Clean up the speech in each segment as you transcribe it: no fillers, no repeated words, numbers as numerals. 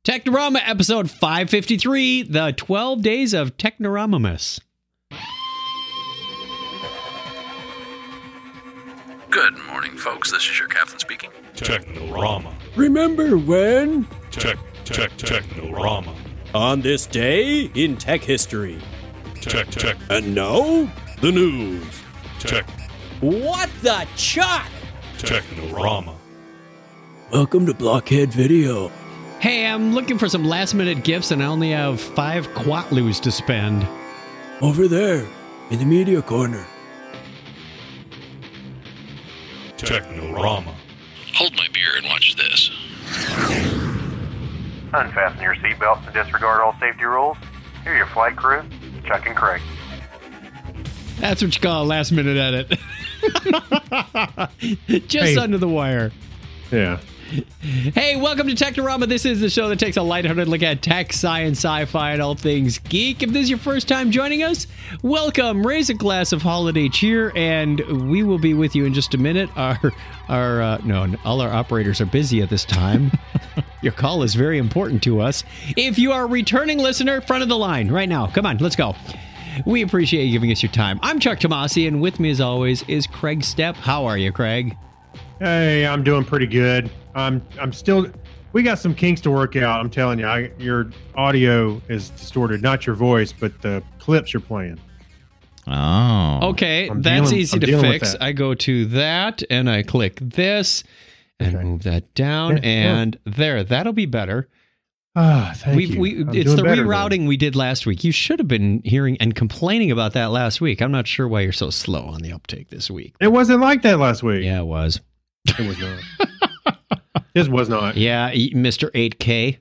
Technorama episode 553, the 12 days of Technoramamus. Good morning, folks. This is your captain speaking. Technorama. Remember when? Technorama. On this day in tech history. Tech. And now, the news. Tech. What the chuck? Technorama. Welcome to Blockhead Video. Hey, I'm looking for some last-minute gifts, and I only have 5 quatlus to spend. Over there, in the media corner. Technorama. Hold my beer and watch this. Unfasten your seatbelts and disregard all safety rules. Here are your flight crew, Chuck and Craig. That's what you call a last-minute edit. Just under the wire. Yeah. Hey, welcome to Technorama. This is the show that takes a lighthearted look at tech, science, sci-fi, and all things geek. If this is your first time joining us, welcome. Raise a glass of holiday cheer, and we will be with you in just a minute. All our operators are busy at this time. Your call is very important to us. If you are a returning listener, front of the line right now. Come on, let's go. We appreciate you giving us your time. I'm Chuck Tomasi, and with me, as always, is Craig Stepp. How are you, Craig? Hey, I'm doing pretty good. I'm still. We got some kinks to work out. I'm telling you, your audio is distorted, not your voice, but the clips you're playing. Oh. Okay, that's easy to fix. I go to that, and I click this, and move that down, and there. That'll be better. Thank you. It's the rerouting we did last week. You should have been hearing and complaining about that last week. I'm not sure why you're so slow on the uptake this week. It wasn't like that last week. Yeah, it was. It was not. This was not. Yeah, Mr. 8K.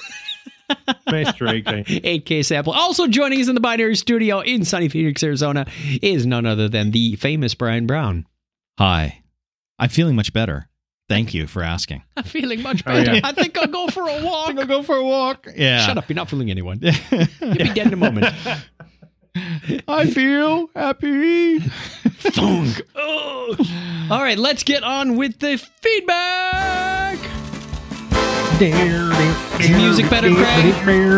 Mr. 8K. 8K sample. Also joining us in the Binary Studio in sunny Phoenix, Arizona is none other than the famous Brian Brown. Hi. I'm feeling much better. Thank you for asking. I'm feeling much better. I think I'll go for a walk. Yeah. Shut up. You're not fooling anyone. You'll be dead in a moment. I feel happy. Thunk. Oh. All right, let's get on with the feedback. Is the music better, Craig?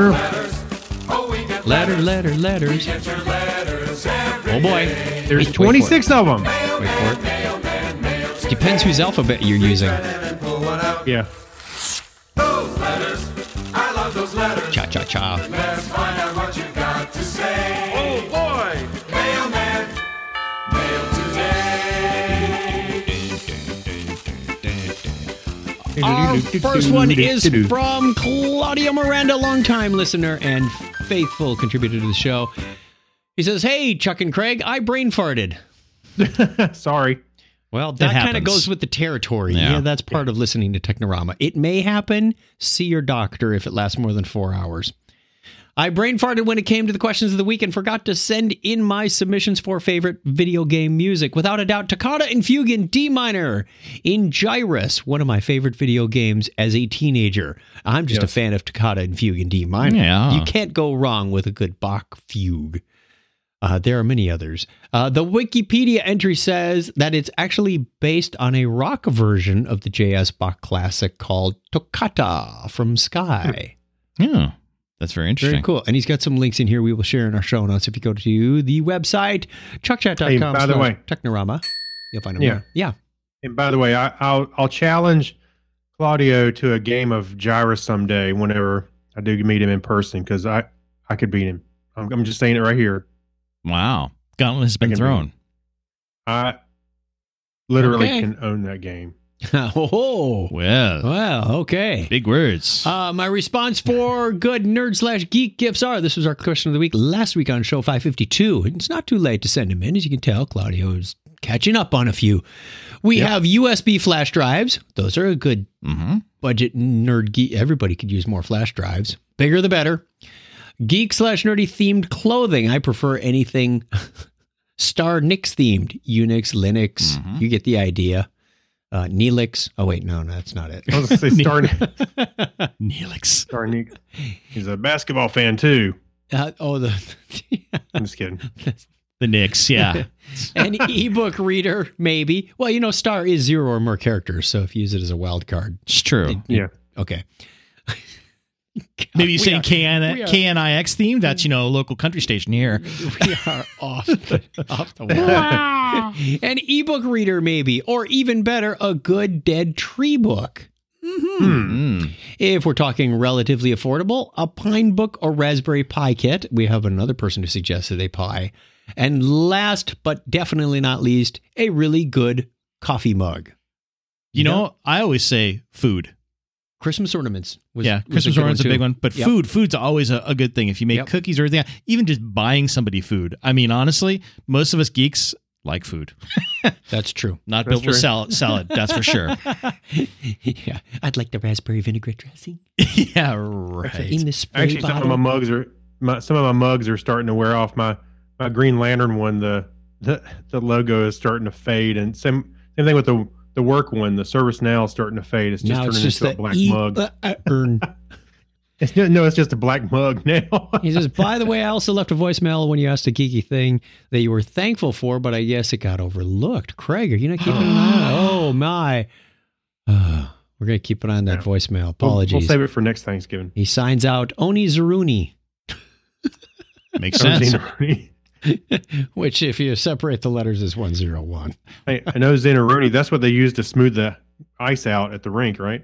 Letters. Oh, boy. There's 26 of them. Wait for it. Depends whose alphabet you're using. Yeah. Those letters, I love those letters. Cha-cha-cha. Let's find out what you got to say. Oh, boy. Mailman, mail today. Our first one is from Claudio Miranda, longtime listener and faithful contributor to the show. He says, hey, Chuck and Craig, I brain farted. Sorry. Well, that kind of goes with the territory. Yeah, that's part of listening to Technorama. It may happen. See your doctor if it lasts more than 4 hours. I brain farted when it came to the questions of the week and forgot to send in my submissions for favorite video game music. Without a doubt, Toccata and Fugue in D minor in Gyrus, one of my favorite video games as a teenager. I'm just a fan of Toccata and Fugue in D minor. Yeah. You can't go wrong with a good Bach fugue. There are many others. The Wikipedia entry says that it's actually based on a rock version of the J.S. Bach classic called Toccata from Sky. Yeah, that's very interesting. Very cool. And he's got some links in here we will share in our show notes. If you go to the website, chuckchat.com. Hey, by the way, Technorama, you'll find them there. Yeah. And by the way, I'll challenge Claudio to a game of Gyrus someday whenever I do meet him in person, because I could beat him. I'm just saying it right here. Wow. Gauntlet has been thrown. I literally can own that game. Oh, well, okay. Big words. My response for good nerd/geek gifts are, this was our question of the week last week on show 552. It's not too late to send them in. As you can tell, Claudio is catching up on a few. We have USB flash drives. Those are a good budget nerd geek. Everybody could use more flash drives. Bigger the better. Geek/nerdy themed clothing. I prefer anything Star Nix themed. Unix, Linux. You get the idea. Neelix. Oh, wait, no, that's not it. I was going to say Star Neelix. Star Nix. He's a basketball fan, too. I'm just kidding. The Knicks, yeah. An ebook reader, maybe. Well, Star is 0 or more characters, so if you use it as a wild card. It's true. Okay. Maybe you say we are- KNIX theme. That's, local country station here. We are off the wall. An ebook reader, maybe, or even better, a good dead tree book. If we're talking relatively affordable, a Pine Book or Raspberry Pi kit. We have another person who suggested a Pi. And last but definitely not least, a really good coffee mug. I always say food. Christmas ornaments. Christmas ornaments a big one. But food's always a good thing. If you make cookies or anything, even just buying somebody food. I mean, honestly, most of us geeks like food. That's true. Not built with salad, that's for sure. Yeah, I'd like the raspberry vinaigrette dressing. Yeah, right. In the spray Actually, bottle. some of my mugs are starting to wear off. My Green Lantern one, the logo is starting to fade, and same thing with the work one. The Service Now is starting to fade. It's just turning into a black mug. It's just a black mug now. He says, by the way, I also left a voicemail when you asked a geeky thing that you were thankful for, but I guess it got overlooked. Craig, are you not keeping an eye on it? Oh, my. We're going to keep an eye on that voicemail. Apologies. We'll save it for next Thanksgiving. He signs out Oni Zaruni. Makes sense. Which, if you separate the letters, is 101. Hey, I know Zanaroni. That's what they use to smooth the ice out at the rink, right?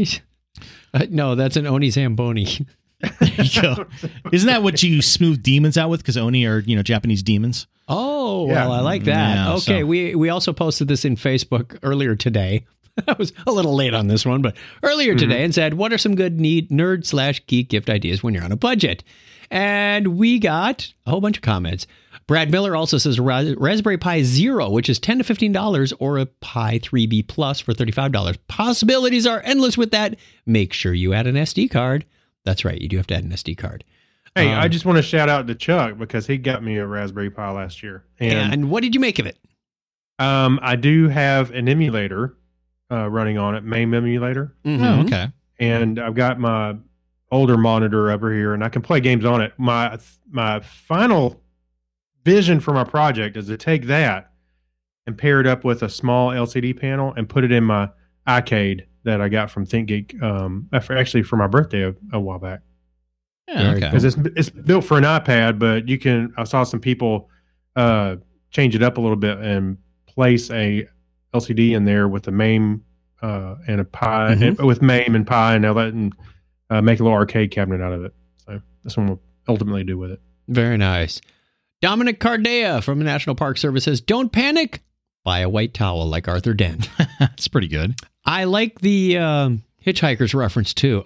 No, that's an Oni Zamboni. There you go. Isn't that what you smooth demons out with? Because Oni are, Japanese demons. Oh, well, I like that. Yeah, okay, so. we also posted this in Facebook earlier today. I was a little late on this one, but earlier today, and said, what are some good nerd/geek gift ideas when you're on a budget? And we got a whole bunch of comments. Brad Miller also says Raspberry Pi Zero, which is $10 to $15, or a Pi 3B Plus for $35. Possibilities are endless with that. Make sure you add an SD card. That's right, you do have to add an SD card. Hey, I just want to shout out to Chuck because he got me a Raspberry Pi last year. And what did you make of it? I do have an emulator running on it, MAME emulator. Mm-hmm. Oh, okay. And I've got my older monitor over here, and I can play games on it. My final vision for my project is to take that and pair it up with a small LCD panel and put it in my iCade that I got from ThinkGeek, actually for my birthday a while back. Yeah, okay. Because it's built for an iPad, but I saw some people change it up a little bit and place a LCD in there with a MAME and a Pi, with MAME and Pi, and make a little arcade cabinet out of it. So that's what we'll ultimately do with it. Very nice. Dominic Cardea from the National Park Service says, don't panic, buy a white towel like Arthur Dent. That's pretty good. I like the Hitchhiker's reference too.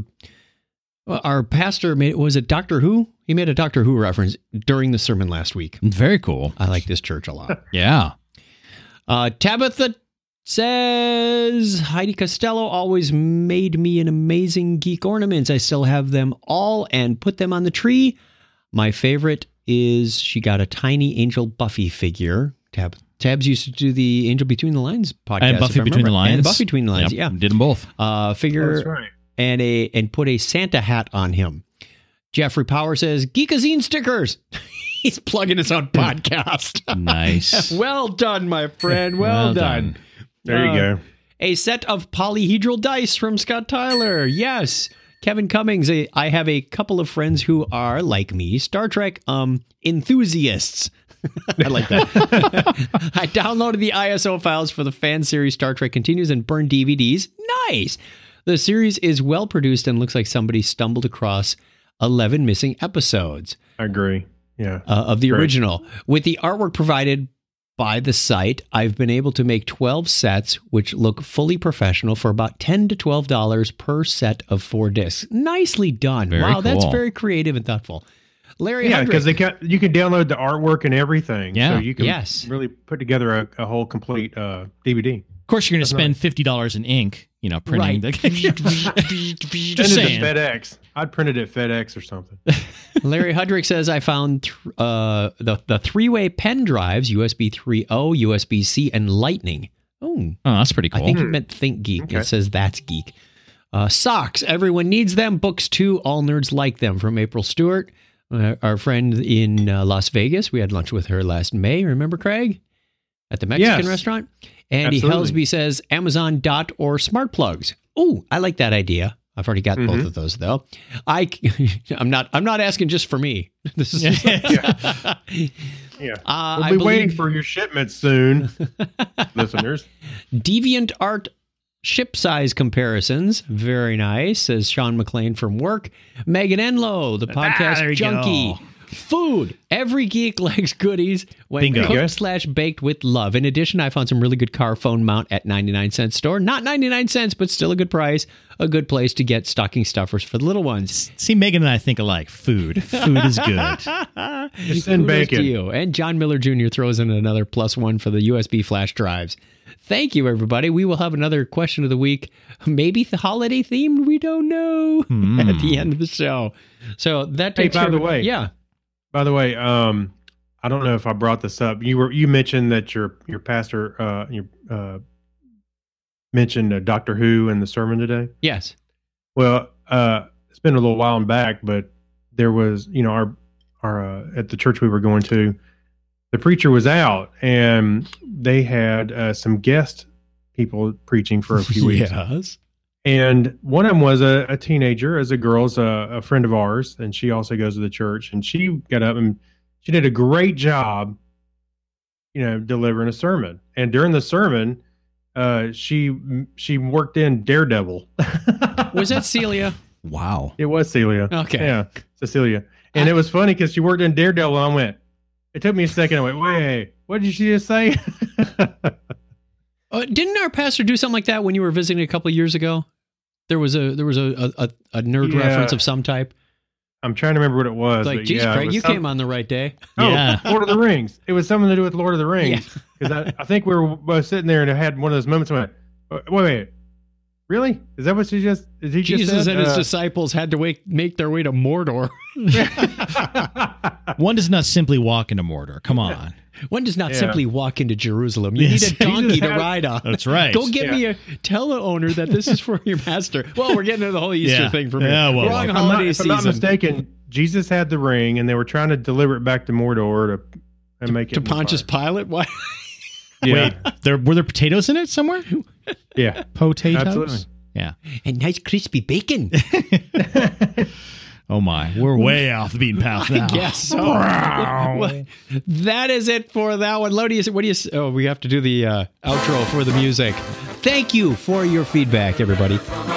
Our pastor was it Doctor Who? He made a Doctor Who reference during the sermon last week. Very cool. I like this church a lot. Yeah. Tabitha says, Heidi Costello always made me an amazing geek ornaments. I still have them all and put them on the tree. My favorite is she got a tiny Angel Buffy figure. Tabs used to do the Angel Between the Lines podcast. And Buffy Between the Lines. And Buffy Between the Lines, yep, did them both. Figure. Oh, that's right. And put a Santa hat on him. Jeffrey Power says, Geekazine stickers. He's plugging his own podcast. Nice. Well done, my friend. Well done. There you go. A set of polyhedral dice from Scott Tyler. Yes. Kevin Cummings. I have a couple of friends who are, like me, Star Trek enthusiasts. I like that. I downloaded the ISO files for the fan series Star Trek Continues and burned DVDs. Nice. The series is well produced and looks like somebody stumbled across 11 missing episodes. I agree. Yeah. Of the Great. original. With the artwork provided by the site, I've been able to make 12 sets, which look fully professional for about $10 to $12 per set of 4 discs. Nicely done. Very wow, that's cool. very creative and thoughtful. Larry Yeah, because Hendrick. you can download the artwork and everything. Yeah. So you can Yes. really put together a whole complete DVD. Of course, you're going to spend $50 in ink, printing. Right. Just Send it saying. to FedEx. I'd print it at FedEx or something. Larry Hudrick says, I found the three-way pen drives, USB 3.0, USB-C, and Lightning. Oh, that's pretty cool. I think you meant Think Geek. Okay. It says that's geek. Socks. Everyone needs them. Books, too. All nerds like them. From April Stewart, our friend in Las Vegas. We had lunch with her last May. Remember, Craig? At the Mexican Yes. restaurant. Andy Absolutely. Helsby says Amazon Dot or smart plugs. Oh, I like that idea. I've already got both of those though. I'm not asking just for me. This is Yeah. We'll be waiting for your shipments soon, listeners. DeviantArt ship size comparisons. Very nice, says Sean McLean from work. Megan Enlow, the podcast junkie. Food. Every geek likes goodies when cooked/baked with love. In addition, I found some really good car phone mount at 99-cent store. Not 99 cents, but still a good price. A good place to get stocking stuffers for the little ones. See, Megan and I think alike. Food is good. Just send bacon. To you. And John Miller Jr. throws in another +1 for the USB flash drives. Thank you, everybody. We will have another question of the week. Maybe the holiday themed. We don't know at the end of the show. So that takes by the way. Yeah. By the way, I don't know if I brought this up. You mentioned that your pastor mentioned Doctor Who in the sermon today. Yes. Well, it's been a little while back, but there was, our at the church we were going to, the preacher was out, and they had some guest people preaching for a few weeks. Yes. And one of them was a teenager, as a girl's a friend of ours, and she also goes to the church. And she got up and she did a great job, delivering a sermon. And during the sermon, she worked in Daredevil. Was that Celia? Wow. It was Celia. Okay. Yeah, Cecilia. And it was funny because she worked in Daredevil, and I went, it took me a second. I went, wait, what did she just say? Didn't our pastor do something like that when you were visiting a couple of years ago? There was a nerd reference of some type. I'm trying to remember what it was. Like, geez, Craig, you came on the right day. Oh, yeah. Lord of the Rings. It was something to do with Lord of the Rings. Because I think we were both sitting there and I had one of those moments where I went, wait. Really? Is that what she just? Is he Jesus just said? And his disciples had to make their way to Mordor. One does not simply walk into Mordor. Come on. One does not simply walk into Jerusalem. You need a donkey to ride on. That's right. Go get me tell the owner that this is for your master. Well, we're getting into the whole Easter thing for me. Yeah, well, wrong holiday season. If I'm not mistaken, Jesus had the ring, and they were trying to deliver it back to Mordor to make it to Pontius Pilate. Why? Yeah. Wait, were there potatoes in it somewhere? Yeah, potatoes. Absolutely. Yeah, and nice crispy bacon. Oh my, we're way off the beaten path now. I guess so. Well, that is it for that one. Lodi, what do you? Oh, we have to do the outro for the music. Thank you for your feedback, everybody.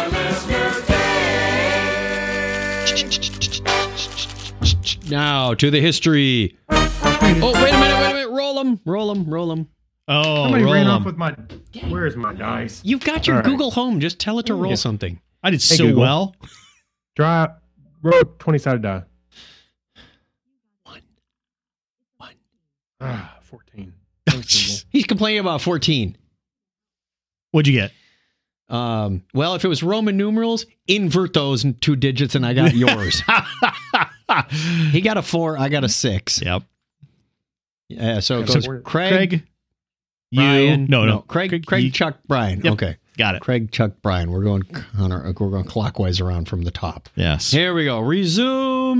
Now to the history. Oh, wait a minute. Roll them. Oh, somebody ran off with my. Where's my dice? You've got your Google Home. Just tell it to roll something. I did so Google. Well. Roll 20-sided die. 1. 14. He's complaining about 14. What'd you get? Well, if it was Roman numerals, invert those 2 digits, and I got yours. He got a 4. I got a 6. Yep. Yeah. So it goes Craig. Brian, no. Craig, Chuck, Brian. Yep. Okay. Got it. Craig, Chuck, Brian. We're going clockwise around from the top. Yes. Here we go. Resume.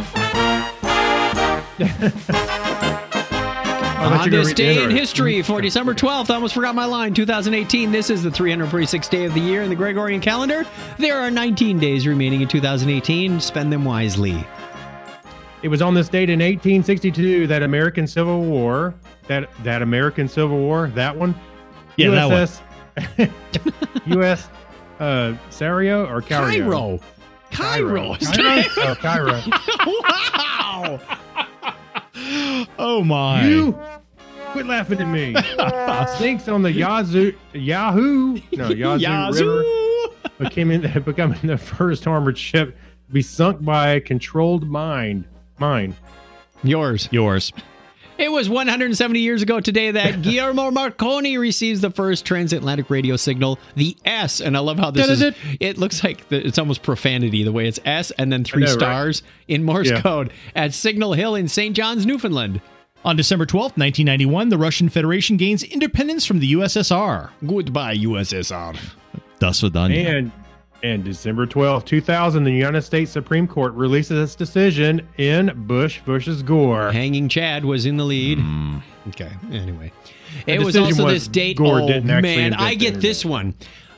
On this day in history, for December 12th, I almost forgot my line, 2018, this is the 346th day of the year in the Gregorian calendar. There are 19 days remaining in 2018. Spend them wisely. It was on this date in 1862 that American Civil War, that one? Yeah, USS, that one. U.S. Sario or Cairo? Cairo. Cairo. Wow. Oh, my. You quit laughing at me. Sinks on the Yazoo River, becoming the first armored ship to be sunk by a controlled mine. Yours. It was 170 years ago today that Guillermo Marconi receives the first transatlantic radio signal, the S. And I love how this is. It looks like it's almost profanity, the way it's S and then 3 stars in Morse code at Signal Hill in St. John's, Newfoundland. On December 12th, 1991, the Russian Federation gains independence from the USSR. Goodbye, USSR. Das Vidanya. And December 12th, 2000, the United States Supreme Court releases its decision in Bush versus Gore. Hanging Chad was in the lead. Okay, anyway. It was decision also was this date. Gore Oh, didn't actually man, invent I the get internet. this one.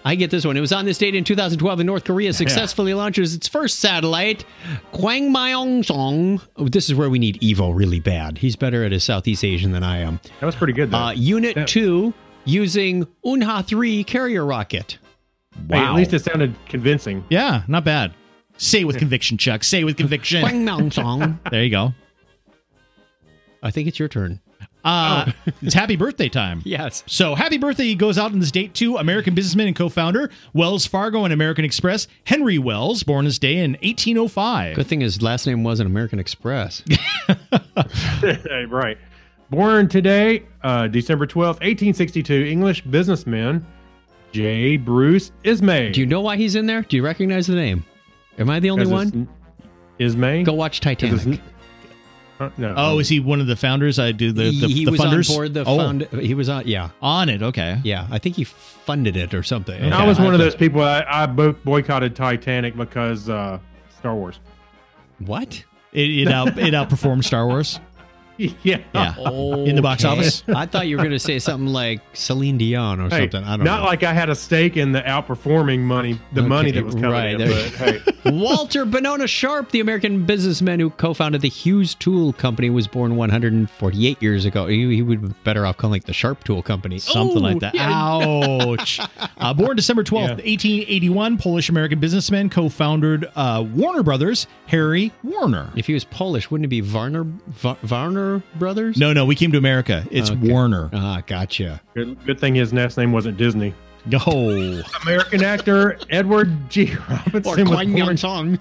I get this one. It was on this date in 2012 in North Korea successfully launches its first satellite, Kwangmyeong-song. Oh, this is where we need Evo really bad. He's better at his Southeast Asian than I am. That was pretty good, though. Unit 2 using Unha-3 carrier rocket. Wow. Hey, at least it sounded convincing. Yeah, not bad. Say it with conviction, Chuck. Say it with conviction. Kwangmyeong-song. There you go. I think it's your turn. It's happy birthday time. Yes. So happy birthday goes out on this date to American businessman and co-founder, Wells Fargo and American Express, Henry Wells, born this day in 1805. Good thing his last name wasn't American Express. Right. Born today, December 12th, 1862, English businessman, J. Bruce Ismay. Do you know why he's in there? Do you recognize the name? Am I the only one? Ismay? Go watch Titanic. No. Oh, is he one of the founders? I do the he the was funders? on board. He was on, yeah. On it, okay. Yeah, I think he funded it or something. Okay. I was one of those people. I boycotted Titanic because Star Wars. What? It outperformed Star Wars. Yeah. In the box office. I thought you were going to say something like Celine Dion or something. I don't know. Not like I had a stake in the outperforming money, money that was coming in. But, hey. Walter Benona Sharp, the American businessman who co-founded the Hughes Tool Company, was born 148 years ago. He would be better off calling it the Sharp Tool Company. Something like that. Yeah. Ouch. Born December 12th, 1881, Polish-American businessman, co-founded Warner Brothers, Harry Warner. If he was Polish, wouldn't it be Warner Brothers? No, we came to America. It's Warner. Ah, gotcha. Good thing his last name wasn't Disney. Oh. American actor Edward G. Robinson was born Song.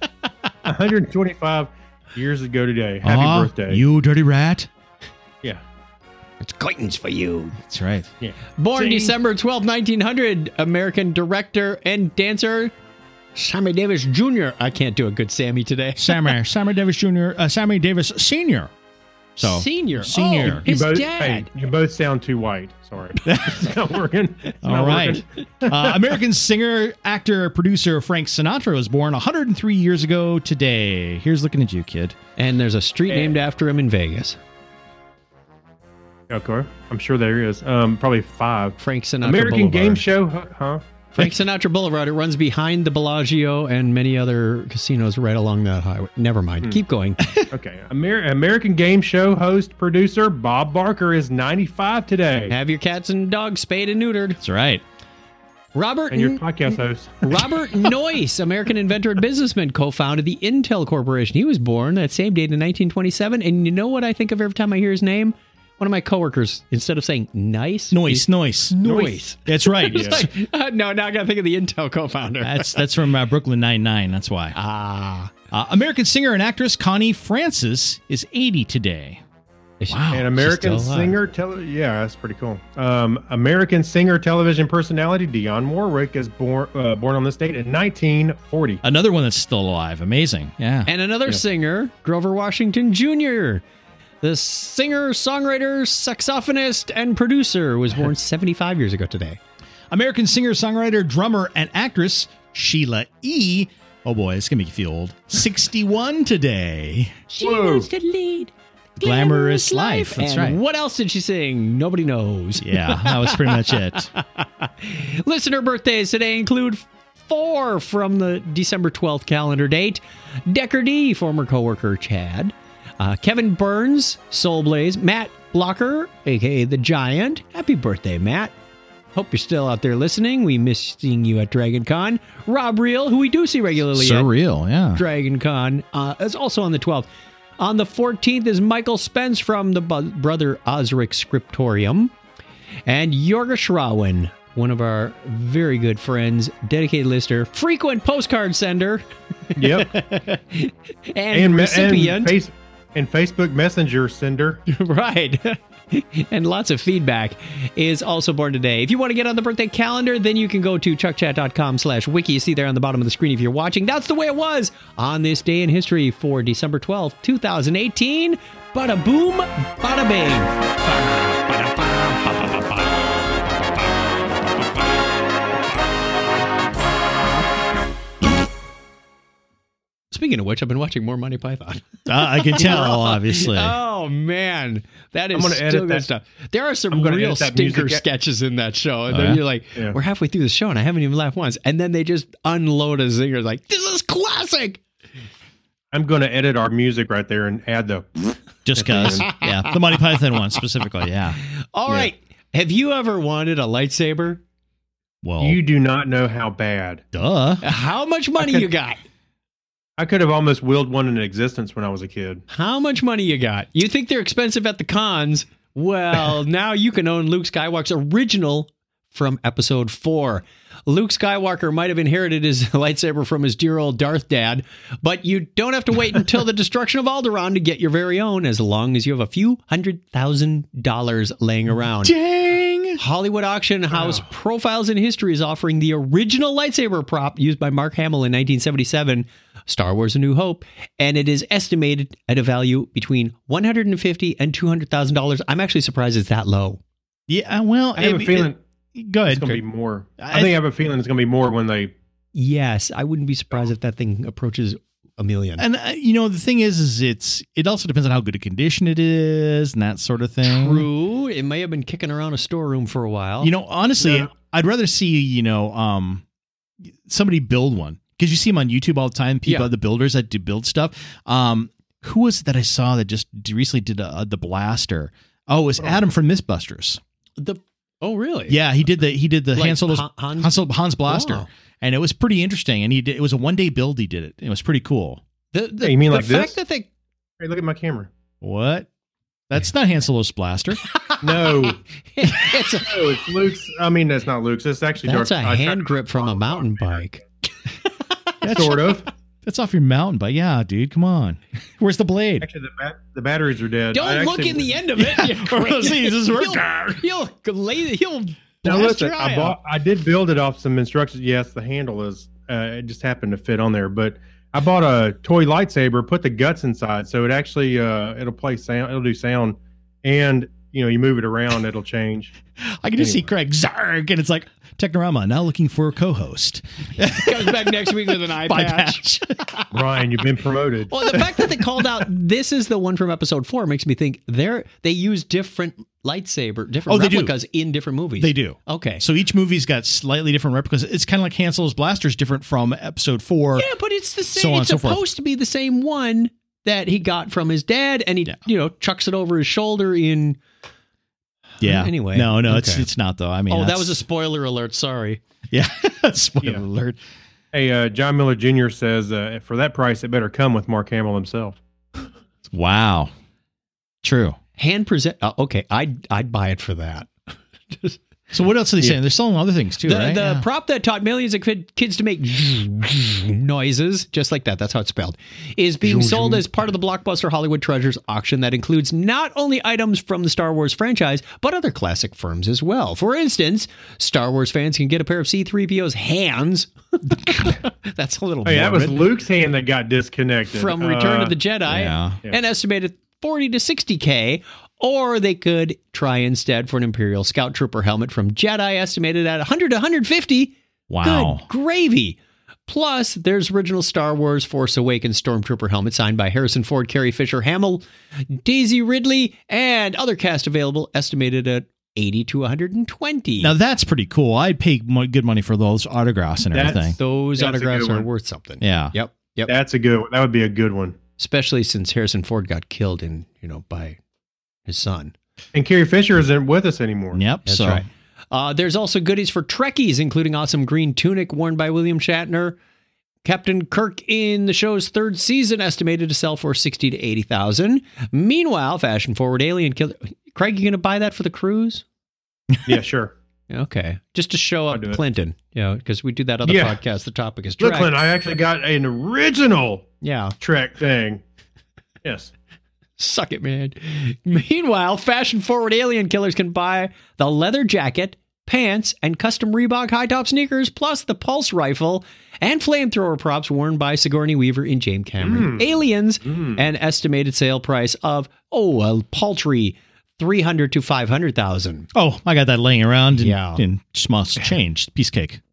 125 years ago today. Happy birthday. You dirty rat. Yeah. It's Clayton's for you. That's right. Yeah. Born December 12, 1900, American director and dancer Sammy Davis Jr. I can't do a good Sammy today. Sammy Davis Jr. Sammy Davis Sr. So Senior. Oh, his dad. You both sound too white. Sorry. It's not working. All right. American singer, actor, producer Frank Sinatra was born 103 years ago today. Here's looking at you, kid. And there's a street named after him in Vegas. Okay. I'm sure there is. Probably 5. Frank Sinatra American Boulevard. Game Show, huh? Frank Sinatra Boulevard. It runs behind the Bellagio and many other casinos right along that highway. Never mind. Keep going. Okay. American Game Show host, producer Bob Barker is 95 today. Have your cats and dogs spayed and neutered. That's right. And your podcast host. Robert Noyce, American inventor and businessman, co-founded the Intel Corporation. He was born that same date in 1927. And you know what I think of every time I hear his name? One of my coworkers, instead of saying nice, Noyce. That's right. No, now I got to think of the Intel co-founder. That's from Brooklyn Nine-Nine. That's why. American singer and actress Connie Francis is 80 today. Wow. And American singer, that's pretty cool. American singer, television personality Dionne Warwick is born on this date in 1940. Another one that's still alive. Amazing. Yeah. And another singer, Grover Washington Jr., the singer, songwriter, saxophonist, and producer, was born 75 years ago today. American singer, songwriter, drummer, and actress Sheila E. Oh boy, it's going to make you feel old. 61 today. She wants to lead glamorous life. That's right. What else did she sing? Nobody knows. Yeah, that was pretty much it. Listener birthdays today include 4 from the December 12th calendar date. Decker D, former coworker Chad. Kevin Burns, Soul Blaze, Matt Blocker, a.k.a. The Giant. Happy birthday, Matt. Hope you're still out there listening. We miss seeing you at Dragon Con. Rob Reel, who we do see regularly at Surreal, yeah. Dragon Con, is also on the 12th. On the 14th is Michael Spence from the Brother Osric Scriptorium. And Jorga Schrawen, one of our very good friends, dedicated listener, frequent postcard sender. Yep. and recipient. And Facebook Messenger sender. Right. And lots of feedback, is also born today. If you want to get on the birthday calendar, then you can go to chuckchat.com/wiki. You see there on the bottom of the screen if you're watching. That's the way it was on this day in history for December 12th, 2018. Bada boom, bada bing. Speaking of which, I've been watching more Monty Python. I can tell, obviously. Oh man, that is I'm gonna still edit good that. stuff. There are some I'm gonna real edit that stinker music. sketches in that show, and Oh, then yeah? you're like, Yeah. we're halfway through the show, and I haven't even laughed once, and then they just unload a zinger like, this is classic. I'm going to edit our music right there and add the. Just because. Yeah. The Monty Python one specifically. Yeah. All right, have you ever wanted a lightsaber? Well, You do not know how bad. duh. How much money you got? I could have almost willed one into existence when I was a kid. How much money you got? You think they're expensive at the cons? Well, now you can own Luke Skywalker's original from episode 4. Luke Skywalker might have inherited his lightsaber from his dear old Darth dad, but you don't have to wait until the destruction of Alderaan to get your very own, as long as you have a few $100,000 laying around. Dang. Hollywood Auction House Profiles in History is offering the original lightsaber prop used by Mark Hamill in 1977, Star Wars: A New Hope, and it is estimated at a value between $150,000 and $200,000. I'm actually surprised it's that low. Yeah. Well, I have a feeling go ahead. it's going to be more. I think I have a feeling it's going to be more when they. Yes, I wouldn't be surprised if that thing approaches $1 million. And the thing is it also depends on how good a condition it is and that sort of thing. True, it may have been kicking around a storeroom for a while. Honestly, Yeah. I'd rather see somebody build one, because you see them on YouTube all the time. People, Yeah. the builders that do build stuff. Who was it that I saw that just recently did the blaster? Oh, it was Adam from Mythbusters. Oh, really? Yeah, he did the Like Han Solo's Hans Blaster, Wow. and it was pretty interesting. And it was a 1-day build. He did it. It was pretty cool. The You mean the like fact this? that they Hey, look at my camera. What? That's not Han Solo's blaster. No, it's a, no, it's Luke's. I mean, that's not Luke's. It's actually that's a Darth. I tried hand to- grip from a mountain bike. Sort of. That's off your mountain bike. Yeah, dude, come on. Where's the blade? Actually, the batteries are dead. Don't look in the end of it. you crazy. He'll Now blast listen, your eye out. I did build it off some instructions. Yes, the handle is. It just happened to fit on there, but I bought a toy lightsaber, put the guts inside, so it actually it'll play sound. It'll do sound, and you move it around, it'll change. I can just see Craig Zarg, and it's like Technorama now looking for a co-host. Comes back next week with an eye By patch. Ryan, you've been promoted. Well, the fact that they called out this is the one from episode 4 makes me think they use different different they do. replicas in different movies. They do. Okay. So each movie's got slightly different replicas. It's kind of like Han Solo's blaster's different from episode 4. Yeah, but it's the same. So on it's and so forth. supposed to be the same one that he got from his dad, and he chucks it over his shoulder in. Yeah. Anyway. No, Okay. it's not though. I mean, Oh, that was a spoiler alert. Sorry. yeah. Spoiler Yeah. alert. Hey, John Miller Jr. says for that price, it better come with Mark Hamill himself. Wow. True. Hand present. Okay, I'd buy it for that. So what else are they saying? They're selling other things too, right? The Yeah. prop that taught millions of kids to make noises, just like that, that's how it's spelled, is being sold as part of the Blockbuster Hollywood Treasures auction that includes not only items from the Star Wars franchise, but other classic firms as well. For instance, Star Wars fans can get a pair of C-3PO's hands. That's a little Hey, that was morbid. Luke's hand that got disconnected From Return of the Jedi, yeah. an estimated 40 to 60K, or they could try instead for an Imperial Scout Trooper helmet from Jedi, estimated at 100 to 150. Wow. Good gravy. Plus, there's original Star Wars Force Awakens Stormtrooper helmet signed by Harrison Ford, Carrie Fisher, Hamill, Daisy Ridley, and other cast available, estimated at 80 to 120. Now that's pretty cool. I'd pay good money for those autographs and everything. Those That's a autographs good are one. worth something. Yeah. Yep. That would be a good one. Especially since Harrison Ford got killed by his son. And Carrie Fisher isn't with us anymore. Yep. That's so right. There's also goodies for Trekkies, including awesome green tunic worn by William Shatner. Captain Kirk in the show's 3rd season, estimated to sell for 60 to 80,000. Meanwhile, fashion-forward alien killer. Craig, you going to buy that for the cruise? Yeah, sure. Okay. Just to show up I'll do it. Clinton, because we do that other Yeah. podcast. The topic is Look, Trek. Clint, I actually got an original Yeah. Trek thing. Yes. Suck it, man. Meanwhile, fashion-forward alien killers can buy the leather jacket, pants, and custom Reebok high-top sneakers, plus the pulse rifle and flamethrower props worn by Sigourney Weaver in James Cameron Aliens, an estimated sale price of, a paltry 300 to 500,000. I got that laying around Yeah. in small change. Piece cake.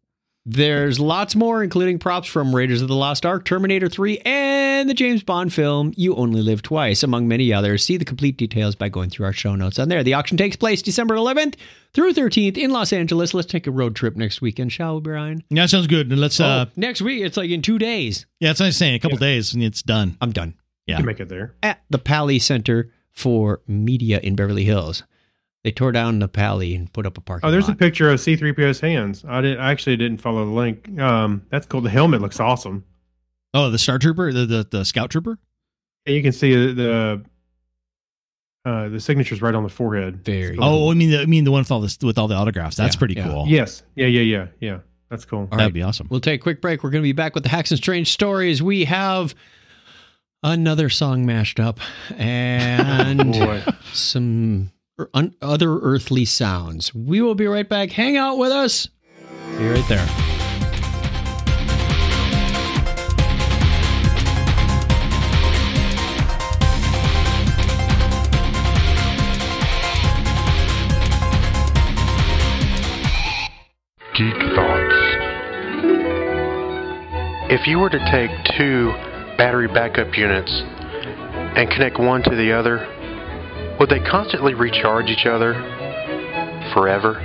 There's lots more, including props from Raiders of the Lost Ark, Terminator 3, and the James Bond film You Only Live Twice, among many others. See the complete details by going through our show notes on there. The auction takes place December 11th through 13th in Los Angeles. Let's take a road trip next weekend, shall we, Brian? Yeah, that sounds good. And let's next week, it's like in 2 days. Yeah, that's what I'm saying. A couple days and it's done. I'm done. You can make it there. At the Pally Center for Media in Beverly Hills. They tore down the Pally and put up a parking lot. Oh, there's a picture of C-3PO's hands. I actually didn't follow the link. That's cool. The helmet looks awesome. Oh, the Star Trooper, the Scout Trooper. And you can see the signature's right on the forehead. Very. Cool. Oh, I mean the one with all the autographs. That's pretty cool. Yes. Yeah. That's cool. All That'd be awesome. We'll take a quick break. We're going to be back with the Hacks and Strange Stories. We have another song mashed up and some other earthly sounds. We will be right back. Hang out with us. Be right there. Geek Thoughts. If you were to take 2 battery backup units and connect one to the other, would they constantly recharge each other forever?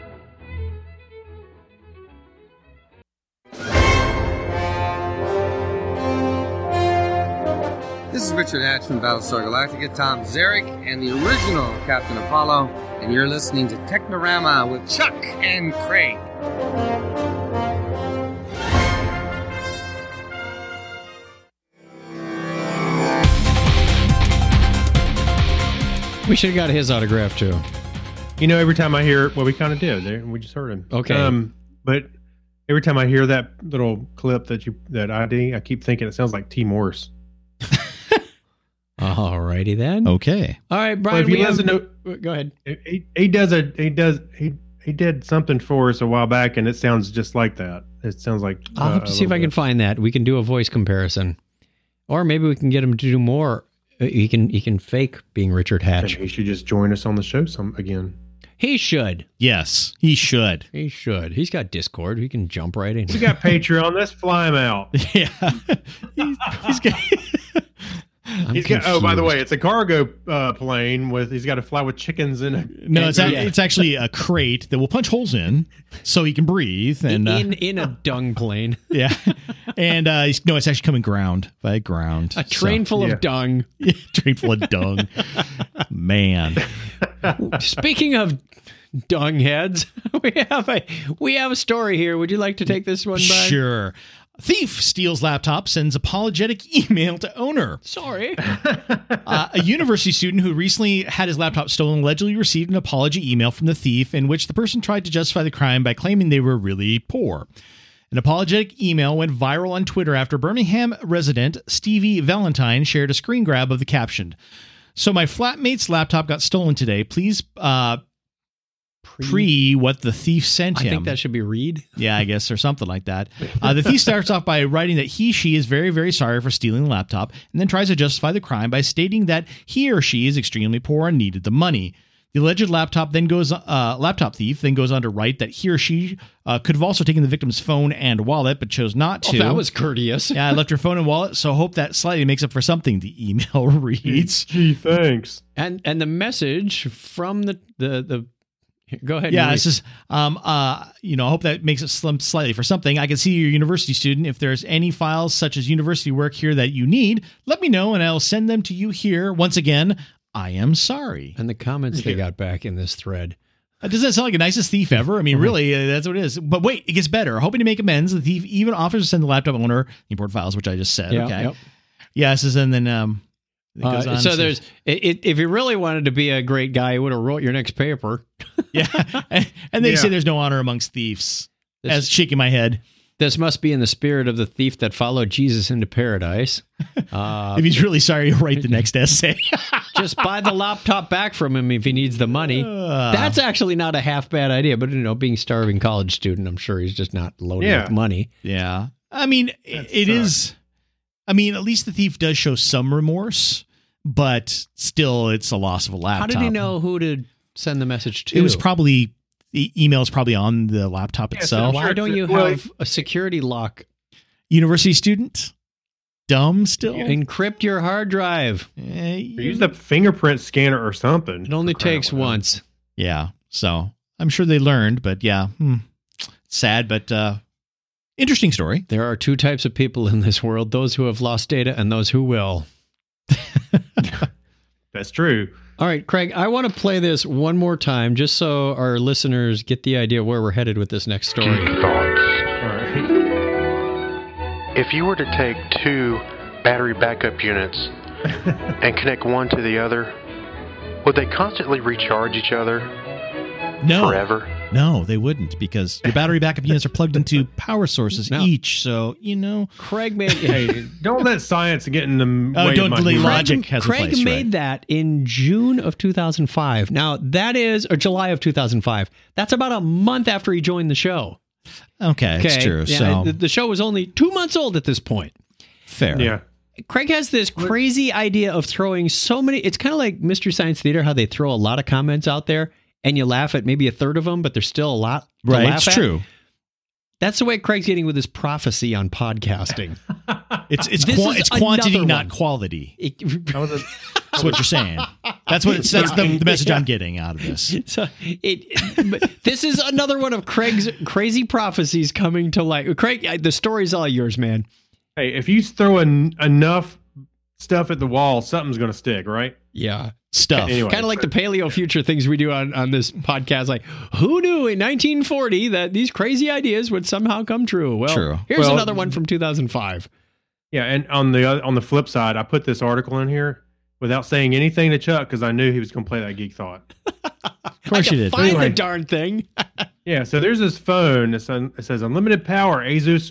This is Richard Hatch from Battlestar Galactica, Tom Zarek, and the original Captain Apollo, and you're listening to Technorama with Chuck and Craig. We should have got his autograph too. You know, every time I hear, well, we kind of did. We just heard him. Okay. But every time I hear that little clip that I keep thinking it sounds like T. Morse. Alrighty then. Okay. All right, Brian. Go ahead. He did something for us a while back, and it sounds just like that. It sounds like I'll have to see if I can find that. We can do a voice comparison, or maybe we can get him to do more. He can fake being Richard Hatch. He should just join us on the show again. He should. Yes, he should. He should. He's got Discord. He can jump right in. We got Patreon. Let's fly him out. Yeah. he's got. Oh, by the way, it's a cargo plane he's got to fly with chickens in it. No, it's actually a crate that will punch holes in so he can breathe. And in a dung plane. Yeah, and it's actually coming by ground. A train full of dung. Yeah, train full of dung. Man. Speaking of dung heads, we have a story here. Would you like to take this one, Brian? Sure. Thief steals laptop, sends apologetic email to owner. Sorry. A university student who recently had his laptop stolen allegedly received an apology email from the thief in which the person tried to justify the crime by claiming they were really poor. An apologetic email went viral on Twitter after Birmingham resident Stevie Valentine shared a screen grab of the caption. So my flatmate's laptop got stolen today. Please pre what the thief sent him. I think that should be read. Yeah, I guess, or something like that. The thief starts off by writing that she is very, very sorry for stealing the laptop, and then tries to justify the crime by stating that he or she is extremely poor and needed the money. The alleged laptop thief then goes on to write that he or she could have also taken the victim's phone and wallet, but chose not to. Oh, that was courteous. Yeah, I left her phone and wallet, so hope that slightly makes up for something. The email reads. Gee, thanks. And the message from the go ahead. Yeah, it says, I hope that makes it slightly for something. I can see you're a university student. If there's any files such as university work here that you need, let me know and I'll send them to you here. Once again, I am sorry. And the comments they got back in this thread. Doesn't that sound like the nicest thief ever? I mean, really, that's what it is. But wait, it gets better. Hoping to make amends, the thief even offers to send the laptop owner the important files, which I just said. Yeah, okay. Yep. Yeah, it says, and then it goes on. So there's, if you really wanted to be a great guy, he would have wrote your next paper. Yeah. And they say there's no honor amongst thieves. As shaking my head. This must be in the spirit of the thief that followed Jesus into paradise. If he's really sorry, he'll write the next essay. Just buy the laptop back from him if he needs the money. That's actually not a half bad idea, but being a starving college student, I'm sure he's just not loaded with money. Yeah. I mean, it is. I mean, at least the thief does show some remorse, but still it's a loss of a laptop. How did he know who to send the message to? It was probably The email is probably on the laptop itself. Why don't you have a security lock? University student? Dumb still? Encrypt your hard drive. Use the fingerprint scanner or something. It only takes once. Yeah. So I'm sure they learned, but yeah. Sad, but interesting story. There are two types of people in this world, those who have lost data and those who will. That's true. All right, Craig, I want to play this one more time just so our listeners get the idea where we're headed with this next story. Geek thoughts. All right. If you were to take 2 battery backup units and connect one to the other, would they constantly recharge each other forever? No, they wouldn't, because your battery backup units are plugged into power sources each. So, Craig made... Hey, don't let science get in the way don't of my delay humor. logic. Has a Craig place, made right? that in June of 2005. Now, that is... Or July of 2005. That's about a month after he joined the show. Okay, it's true. Yeah, So the show was only 2 months old at this point. fair. Yeah. Craig has this crazy idea of throwing so many... It's kind of like Mystery Science Theater, how they throw a lot of comments out there, and you laugh at maybe a third of them, but there's still a lot to Right, laugh it's at. true. That's the way Craig's getting with his prophecy on podcasting. It's This is it's quantity, another not one. quality. That was a- That's what you're saying. That's the message I'm getting out of this. So but this is another one of Craig's crazy prophecies coming to light. Craig, the story's all yours, man. Hey, if you throw enough stuff at the wall, something's going to stick, right? Yeah. Stuff. Anyway. Kind of like the paleo future things we do on this podcast. Like, who knew in 1940 that these crazy ideas would somehow come true? Well, True. Here's another one from 2005. Yeah, and on the flip side, I put this article in here without saying anything to Chuck because I knew he was going to play that geek thought. Of course you did. Find Anyway. the darn thing. Yeah, so there's this phone. It says unlimited power Asus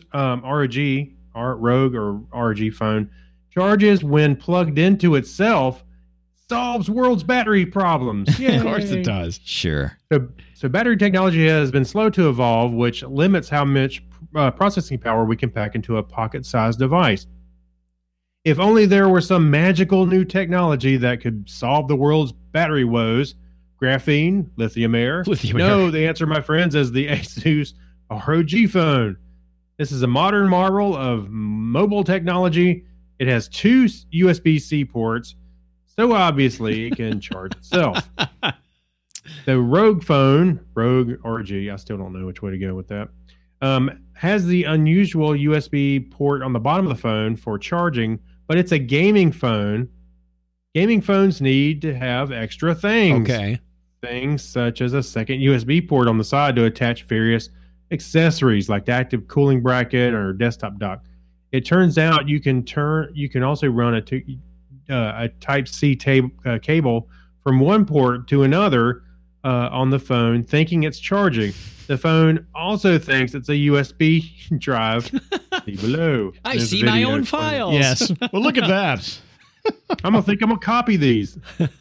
Rogue or ROG phone charges when plugged into itself, solves world's battery problems. Yay. Of course it does. Sure. So battery technology has been slow to evolve, which limits how much processing power we can pack into a pocket-sized device. If only there were some magical new technology that could solve the world's battery woes. Graphene, lithium air. No, the answer, my friends, is the Asus ROG phone. This is a modern marvel of mobile technology. It has 2 USB-C ports, so obviously it can charge itself. The Rogue phone, Rogue ROG, I still don't know which way to go with that, has the unusual USB port on the bottom of the phone for charging, but it's a gaming phone. Gaming phones need to have extra things. Okay. Things such as a second USB port on the side to attach various accessories like the active cooling bracket or desktop dock. It turns out you can also run a Type-C cable from one port to another on the phone, thinking it's charging. The phone also thinks it's a USB drive. See below. I There's see a my video own to explain it. files. Yes. Well, look at that. I'm gonna copy these.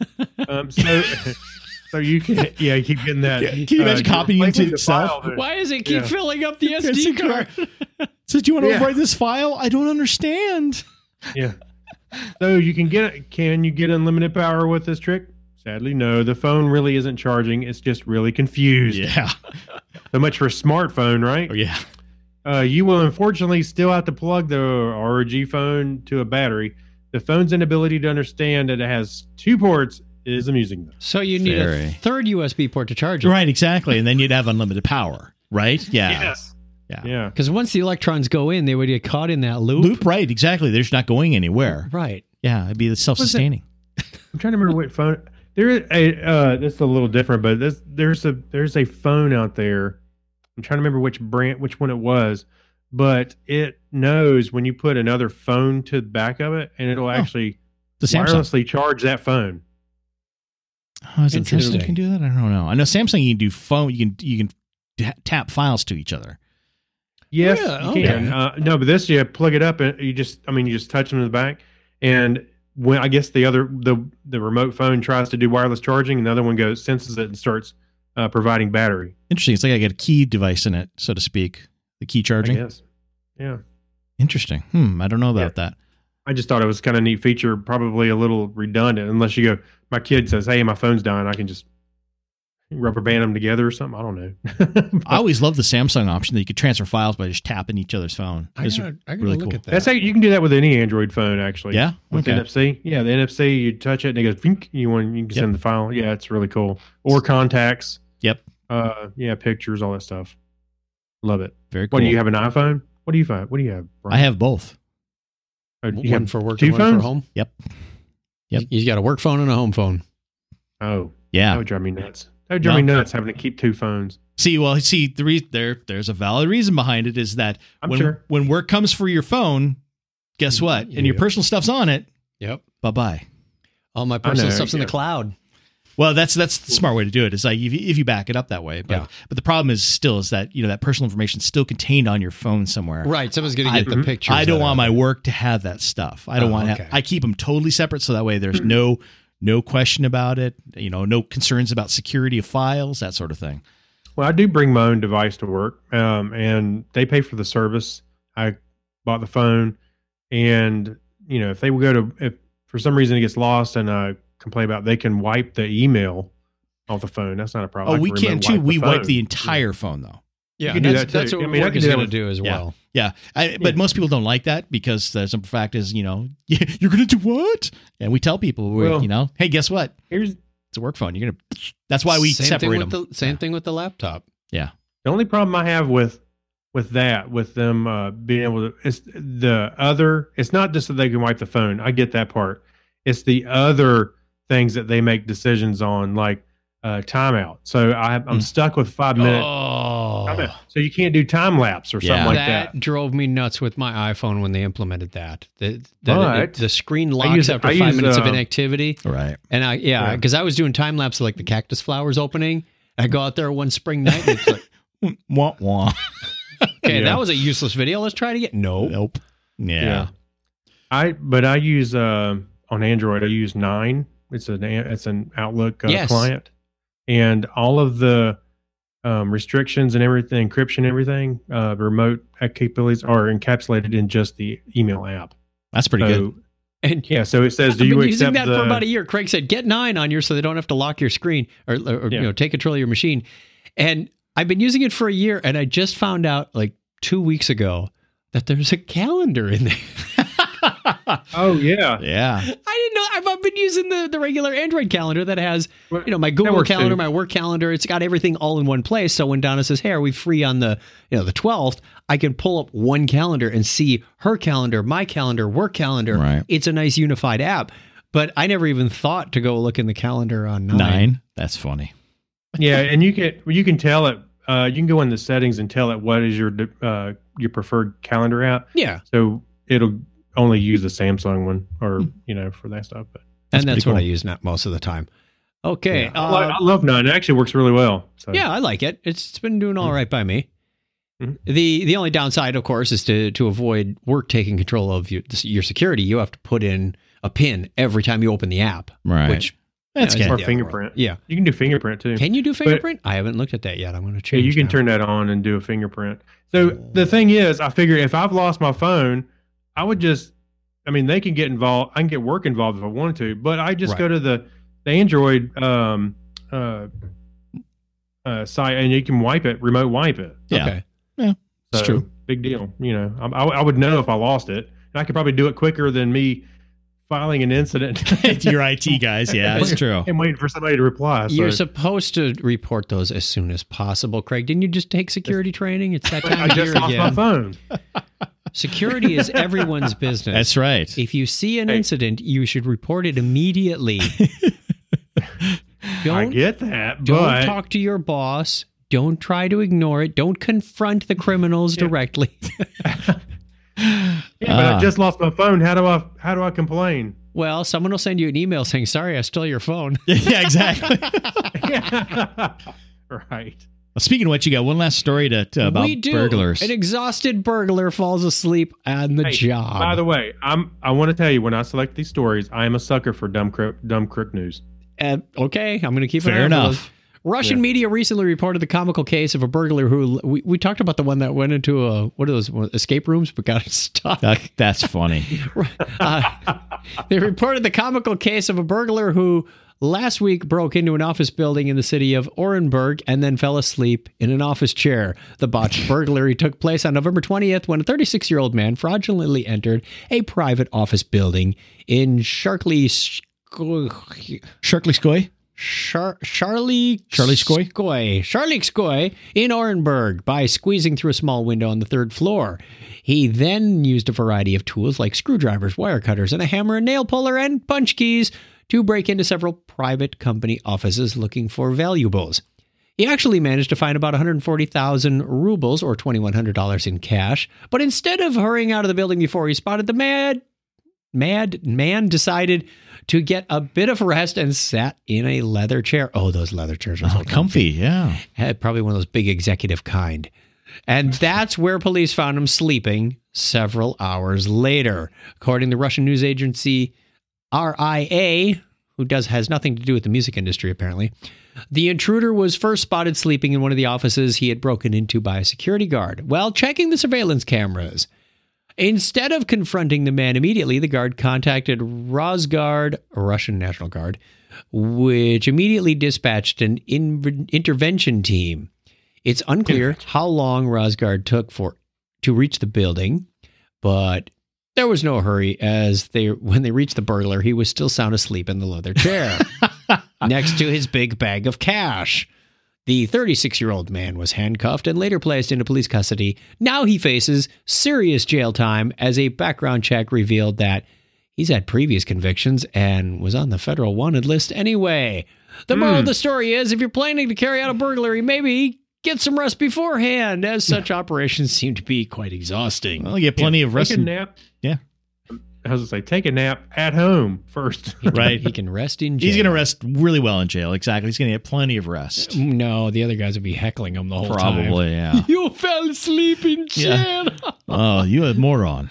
So you can, you keep getting that. Can you imagine copying like into the itself? file, Why does it keep Yeah. filling up the SD card? Says, do you want to Yeah. overwrite this file? I don't understand. Yeah. So you can you get unlimited power with this trick? Sadly, no. The phone really isn't charging. It's just really confused. Yeah. So much for smartphone, right? Oh, yeah. You will unfortunately still have to plug the ROG phone to a battery. The phone's inability to understand that it has 2 ports is amusing them. So you need a Very. third USB port to charge it. Right, exactly. And then you'd have unlimited power, right? Yeah. Yes. Yeah. Yeah. Because once the electrons go in, they would get caught in that loop. Loop, right, exactly. They're just not going anywhere. Right. Yeah, it'd be self-sustaining. I'm trying to remember what phone. There is a. This is a little different, but there's a phone out there. I'm trying to remember which one it was, but it knows when you put another phone to the back of it, and it'll actually The Samsung. wirelessly charge that phone. Oh, is it Interesting. Samsung can do that? I don't know. I know Samsung you can do phone. You can tap files to each other. Yes, Yeah, you can. okay. No, but this you plug it up and you just touch them in the back, and when I guess the remote phone tries to do wireless charging, and the other one senses it and starts providing battery. Interesting. It's like I got a key device in it, so to speak. The key charging. Yes. Yeah. Interesting. I don't know about that. I just thought it was kind of a neat feature, probably a little redundant, unless you go, my kid says, hey, my phone's dying. I can just rubber band them together or something. I don't know. I always love the Samsung option that you could transfer files by just tapping each other's phone. I gotta really look cool. at that. That's how you can do that with any Android phone, actually. Yeah? With Okay. NFC. Yeah, the NFC, you touch it and it goes, "Vink," you can send the file. Yeah, it's really cool. Or contacts. Yep. Yeah, pictures, all that stuff. Love it. Very cool. What, do you have an iPhone? What do you have? What do you have, Brian? I have both. Oh, you One have for work two and one phones? for home. Yep. He's got a work phone and a home phone. Oh, Yeah. that would drive me nuts. That would drive me nuts having to keep two phones. There's a valid reason behind it is that I'm sure. when work comes for your phone, guess what? And your personal stuff's on it. Yep. Bye-bye. All my personal know, stuff's in yeah. the cloud. Well, that's the smart way to do it. It's like if you back it up that way. But the problem is that that personal information is still contained on your phone somewhere. Right. Someone's going to get the pictures. I don't that want are- my work to have that stuff. I don't want okay. I keep them totally separate so that way there's no question about it. No concerns about security of files, that sort of thing. Well, I do bring my own device to work, and they pay for the service. I bought the phone, and if they if for some reason it gets lost and I complain about it, they can wipe the email off the phone. That's not a problem. Oh, we can too. We wipe the phone. entire phone though. Yeah, You can do that, too. that's what I mean, I work can is do that going to with- do as well. Yeah, but most people don't like that because the simple fact is, you're going to do what? And we tell people, hey, guess what? It's a work phone. You're going to. That's why we Same thing separate with them. Same thing with the laptop. Yeah. The only problem I have with them being able to, it's not just that they can wipe the phone. I get that part. It's the other things that they make decisions on, like timeout. So I'm stuck with 5 minutes. Oh, So you can't do time lapse or something like that. drove me nuts with my iPhone when they implemented that. But The screen I locks use- after I 5 use, minutes of inactivity. Right. And because I was doing time lapse of like the cactus flowers opening. I go out there one spring night and it's like, Wah, wah. okay, Yeah. that was a useless video. Let's try it again. No. Nope. Yeah. I use on Android. I use 9. It's an Outlook Yes. client, and all of the restrictions and everything, encryption, everything, remote capabilities are encapsulated in just the email app. That's pretty good. And Yeah, so it says, "Do I've you been using accept that the?" for about a year. Craig said, "Get 9 on yours so they don't have to lock your screen or take control of your machine." And I've been using it for a year, and I just found out like 2 weeks ago that there's a calendar in there. Oh yeah, Yeah. I didn't know. I've been using the regular Android calendar that has Well, my that Google works calendar, too. my work calendar. It's got everything all in one place. So when Donna says, "Hey, are we free on the the 12th?" I can pull up one calendar and see her calendar, my calendar, work calendar. Right. It's a nice unified app. But I never even thought to go look in the calendar on 9. That's funny. yeah, and you can tell it. You can go in the settings and tell it what is your preferred calendar app. Yeah. So it'll only use the Samsung one, or for that stuff. But And that's pretty what I cool. use most of the time. Okay. I love 9. It actually works really well. So. Yeah, I like it. It's been doing all right by me. Mhm. The only downside, of course, is to avoid work taking control of your security. You have to put in a PIN every time you open the app. Right. Which That's is good. Or the fingerprint. Yeah. You can do fingerprint too. Can you do fingerprint? I haven't looked at that yet. I'm going to Yeah, change. you can now. turn that on and do a fingerprint. So the thing is, I figure if I've lost my phone, I would they can get involved. I can get work involved if I wanted to, but I just Right. go to the Android site and you can wipe it, remote wipe it. Yeah. Okay. So, It's true. Big deal. I would know if I lost it, and I could probably do it quicker than me filing an incident. Your IT guys. Yeah, it's true. And waiting for somebody to reply. So. You're supposed to report those as soon as possible, Craig. Didn't you just take security training? It's that time I of just year lost my again. phone. Security is everyone's business. That's right. If you see an incident, you should report it immediately. I Don't get that, Don't but talk to your boss. Don't try to ignore it. Don't confront the criminals directly. yeah, but I just lost my phone. How do I complain? Well, someone will send you an email saying, "Sorry, I stole your phone." Yeah, exactly. Right. Well, speaking of which, you got one last story about We do. burglars. An exhausted burglar falls asleep on the Hey, job. By the way, I want to tell you, when I select these stories, I am a sucker for dumb crook news. Okay, I'm going to keep an eye Fair out for enough. those. Russian media recently reported the comical case of a burglar who we talked about the one that went into what are those escape rooms but got stuck. That's funny. They reported the comical case of a burglar who last week broke into an office building in the city of Orenburg and then fell asleep in an office chair. The botched burglary took place on November 20th when a 36-year-old man fraudulently entered a private office building in Charlieskoy in Orenburg by squeezing through a small window on the third floor. He then used a variety of tools like screwdrivers, wire cutters, and a hammer, a nail puller, and punch keys to break into several private company offices looking for valuables. He actually managed to find about 140,000 rubles, or $2,100 in cash, but instead of hurrying out of the building before he spotted the mad man, decided to get a bit of rest and sat in a leather chair. Oh, those leather chairs are so comfy. Yeah. Probably one of those big executive kind. And that's where police found him sleeping several hours later. According to the Russian news agency RIA, who has nothing to do with the music industry, apparently, the intruder was first spotted sleeping in one of the offices he had broken into by a security guard. While checking the surveillance cameras, instead of confronting the man immediately, the guard contacted Rosguard, a Russian National Guard, which immediately dispatched an intervention team. It's unclear how long Rosguard took to reach the building, but there was no hurry as when they reached the burglar, he was still sound asleep in the leather chair next to his big bag of cash. The 36-year-old man was handcuffed and later placed into police custody. Now he faces serious jail time as a background check revealed that he's had previous convictions and was on the federal wanted list anyway. The moral of the story is, if you're planning to carry out a burglary, maybe get some rest beforehand, as such operations seem to be quite exhausting. Well, you get plenty of rest. Take a nap. Yeah. I was going to say, take a nap at home first. Right. He can rest in jail. He's going to rest really well in jail. Exactly. He's going to get plenty of rest. No, the other guys would be heckling him the whole time. Probably, yeah. You fell asleep in jail. Yeah. Oh, you a moron.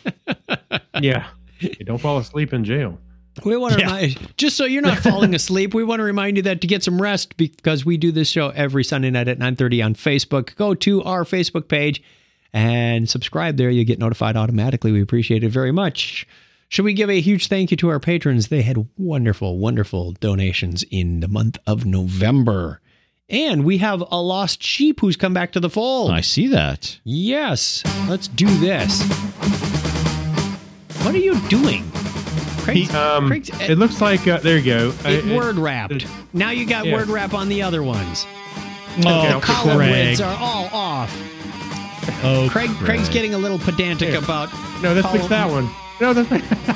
Yeah. You don't fall asleep in jail. We want to remind, just so you're not falling asleep, we want to remind you that to get some rest, because we do this show every Sunday night at 9:30 on Facebook. Go to our Facebook page and subscribe there. You get notified automatically. We appreciate it very much. Should we give a huge thank you to our patrons? They had wonderful, wonderful donations in the month of November. And we have a lost sheep who's come back to the fold. I see that. Yes. Let's do this. What are you doing? Craig's, it looks like, there you go. Word wrapped. Now you got word wrap on the other ones. Oh, the collar grids are all off. Oh, Craig's getting a little pedantic about. No, let's fix that one. No, that's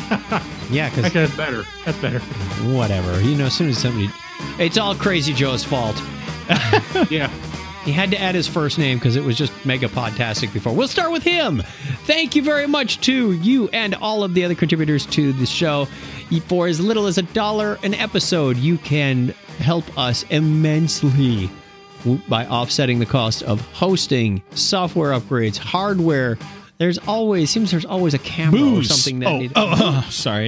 yeah, because that's better. That's better. Whatever. As soon as somebody, it's all Crazy Joe's fault. Yeah. He had to add his first name because it was just mega podtastic before. We'll start with him. Thank you very much to you and all of the other contributors to the show. For as little as $1 an episode, you can help us immensely by offsetting the cost of hosting, software upgrades, hardware. There's always a camera or something that sorry.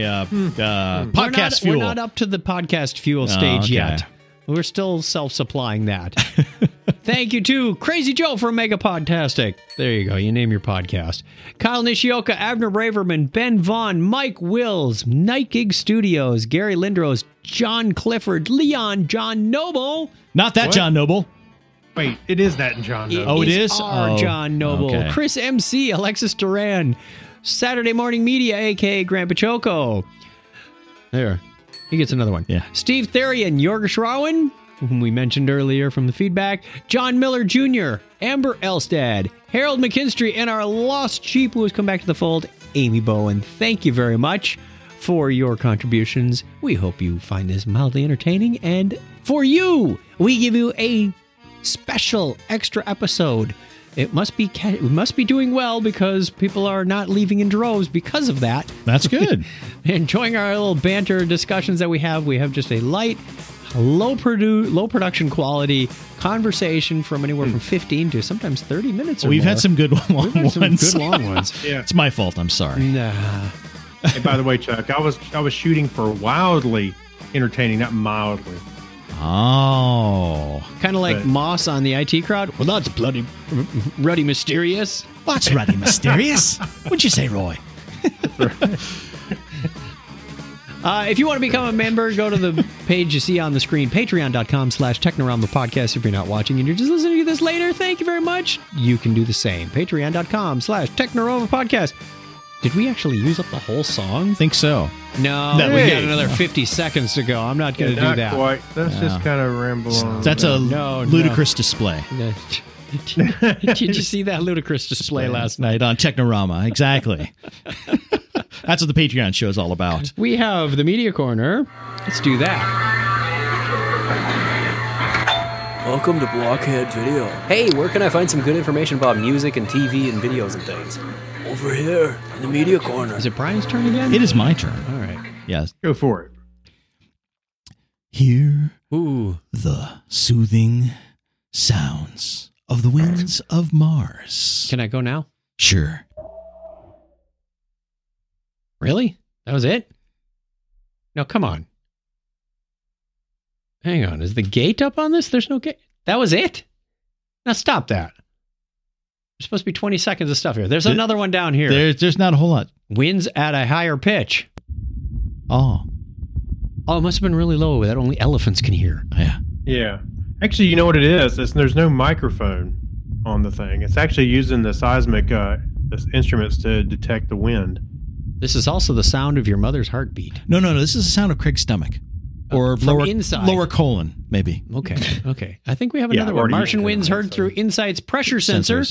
Podcast fuel. We're not up to the podcast fuel stage yet. We're still self-supplying that. Thank you to Crazy Joe from Mega Podtastic. There you go. You name your podcast. Kyle Nishioka, Abner Braverman, Ben Vaughn, Mike Wills, Night Gig Studios, Gary Lindros, John Clifford, Leon John Noble. Not that John Noble. Wait, it is that John Noble. Oh, it is? Our John Noble. Okay. Chris MC, Alexis Duran, Saturday Morning Media, a.k.a. Grandpa Choco. There. He gets another one. Yeah. Steve Therian, Jorg Schrauen, whom we mentioned earlier from the feedback, John Miller Jr., Amber Elstad, Harold McKinstry, and our lost sheep who has come back to the fold, Amy Bowen. Thank you very much for your contributions. We hope you find this mildly entertaining. And for you, we give you a special extra episode. It must be doing well because people are not leaving in droves because of that. That's good. Enjoying our little banter discussions that we have. We have just a light, low production quality conversation from anywhere from 15 to sometimes 30 minutes. We've had some good long ones. Good long ones. Yeah. It's my fault. I'm sorry. Nah. Hey, by the way, Chuck, I was shooting for wildly entertaining, not mildly. Oh. Kind of like Moss on the IT crowd. Well, that's bloody ruddy mysterious. What's ruddy mysterious? What'd you say, Roy? If you want to become a member, go to the page you see on the screen, patreon.com/Technorama podcast. If you're not watching and you're just listening to this later, thank you very much. You can do the same. Patreon.com/Technorama podcast. Did we actually use up the whole song? Think so. No, we got another 50 seconds to go. I'm not going to do that. Quite. Let's just kind of ramble on. That's a ludicrous display. Did you see that ludicrous display last night on Technorama? Exactly. That's what the Patreon show is all about. We have the Media Corner. Let's do that. Welcome to Blockhead Video. Hey, where can I find some good information about music and TV and videos and things? Over here in the Media Corner. Is it Brian's turn again? It is my turn. All right. Yes. Go for it. Hear the soothing sounds of the winds of Mars. Can I go now? Sure. Really? That was it? No, come on. Hang on. Is the gate up on this? There's no gate. That was it? Now stop that. There's supposed to be 20 seconds of stuff here. There's another one down here. There's not a whole lot. Winds at a higher pitch. Oh, it must have been really low that only elephants can hear. Yeah. Yeah. Actually, you know what it is? There's no microphone on the thing. It's actually using the seismic instruments to detect the wind. This is also the sound of your mother's heartbeat. No. This is the sound of Craig's stomach. Or lower colon, maybe. Okay. I think we have another one. Martian winds heard through Insight's pressure sensor.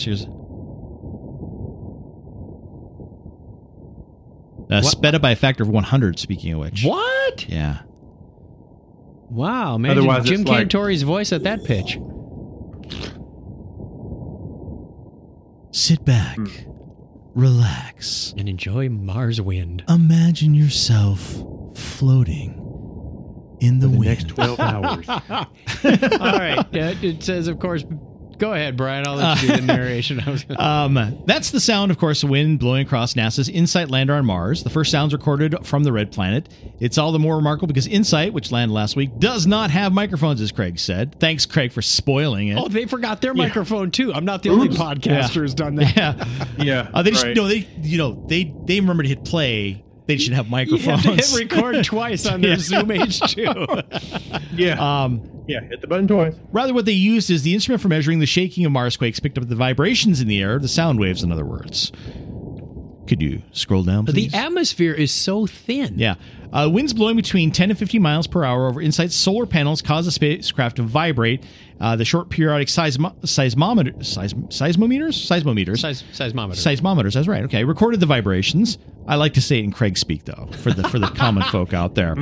Sped up by a factor of 100, speaking of which. What? Yeah. Wow, imagine Jim Cantori's voice at that pitch. Sit back, relax, and enjoy Mars wind. Imagine yourself floating in the wind. Next 12 hours. All right. It says, of course, go ahead, Brian. I'll let you do the narration. That's the sound, of course, of wind blowing across NASA's InSight lander on Mars. The first sounds recorded from the red planet. It's all the more remarkable because InSight, which landed last week, does not have microphones, as Craig said. Thanks, Craig, for spoiling it. Oh, they forgot their microphone too. I'm not the only podcaster who's done that. They remember to hit play. They should have microphones. You have to hit record twice on their Zoom H2. Hit the button twice. Rather, what they used is the instrument for measuring the shaking of Marsquakes picked up the vibrations in the air, the sound waves, in other words. Could you scroll down, please? The atmosphere is so thin. Yeah. Winds blowing between 10 and 15 miles per hour over InSight's solar panels cause the spacecraft to vibrate. The short periodic seismometers, that's right. Okay, recorded the vibrations. I like to say it in Craig speak, though, for the common folk out there.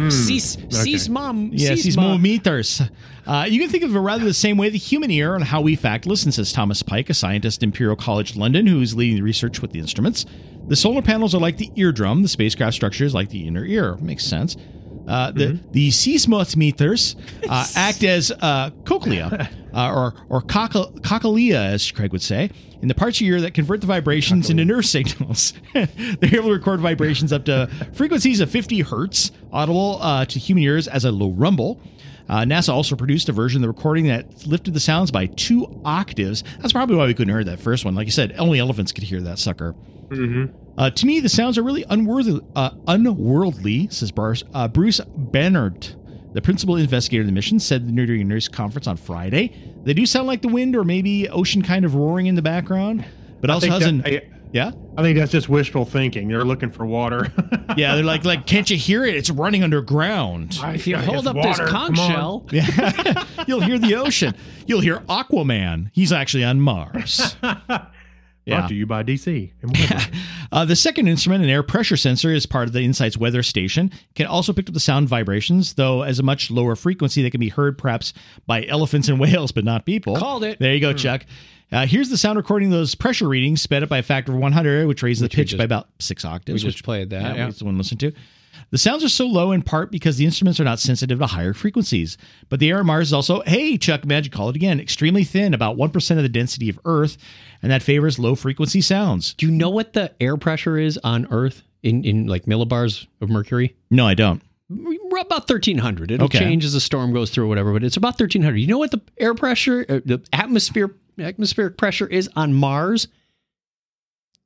Seismometers. You can think of it rather the same way the human ear and how we fact listen, says Thomas Pike, a scientist at Imperial College London who's leading the research with the instruments. The solar panels are like the eardrum. The spacecraft structure is like the inner ear. Makes sense. The seismometers act as cochlea, or cochlea, as Craig would say, in the parts of your ear that convert the vibrations into nerve signals. They're able to record vibrations up to frequencies of 50 hertz, audible to human ears as a low rumble. NASA also produced a version of the recording that lifted the sounds by 2 octaves. That's probably why we couldn't hear that first one. Like you said, only elephants could hear that sucker. To me, the sounds are really unworldly, says Bruce Bannert, the principal investigator of the mission, said during a news conference on Friday. They do sound like the wind or maybe ocean kind of roaring in the background, but also has I think that's just wishful thinking. They're looking for water. Yeah, they're like, can't you hear it? It's running underground. If you hold up this conch shell, you'll hear the ocean. You'll hear Aquaman. He's actually on Mars. Brought to you by DC. The second instrument, an air pressure sensor, is part of the InSight's weather station. Can also pick up the sound vibrations, though as a much lower frequency that can be heard perhaps by elephants and whales, but not people. Called it. There you go, Chuck. Here's the sound recording of those pressure readings, sped up by a factor of 100, which raised the pitch by about 6 octaves. We just played that. Yeah. That's the one to listen to. The sounds are so low in part because the instruments are not sensitive to higher frequencies. But the air on Mars is also, hey, Chuck, magic, call it again, extremely thin, about 1% of the density of Earth, and that favors low-frequency sounds. Do you know what the air pressure is on Earth in like millibars of mercury? No, I don't. About 1,300. It'll change as the storm goes through or whatever, but it's about 1,300. You know what the air pressure, the atmospheric pressure is on Mars?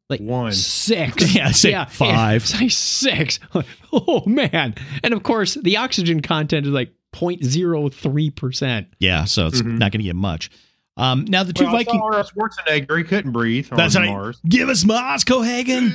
Like one. 6. Yeah, say 5. Say 6. Oh, man. And of course, the oxygen content is like 0.03%. Yeah, so it's not going to get much. Now the two Viking Arnold Schwarzenegger, he couldn't breathe on That's Mars. right. Give us Mars, Cohagen.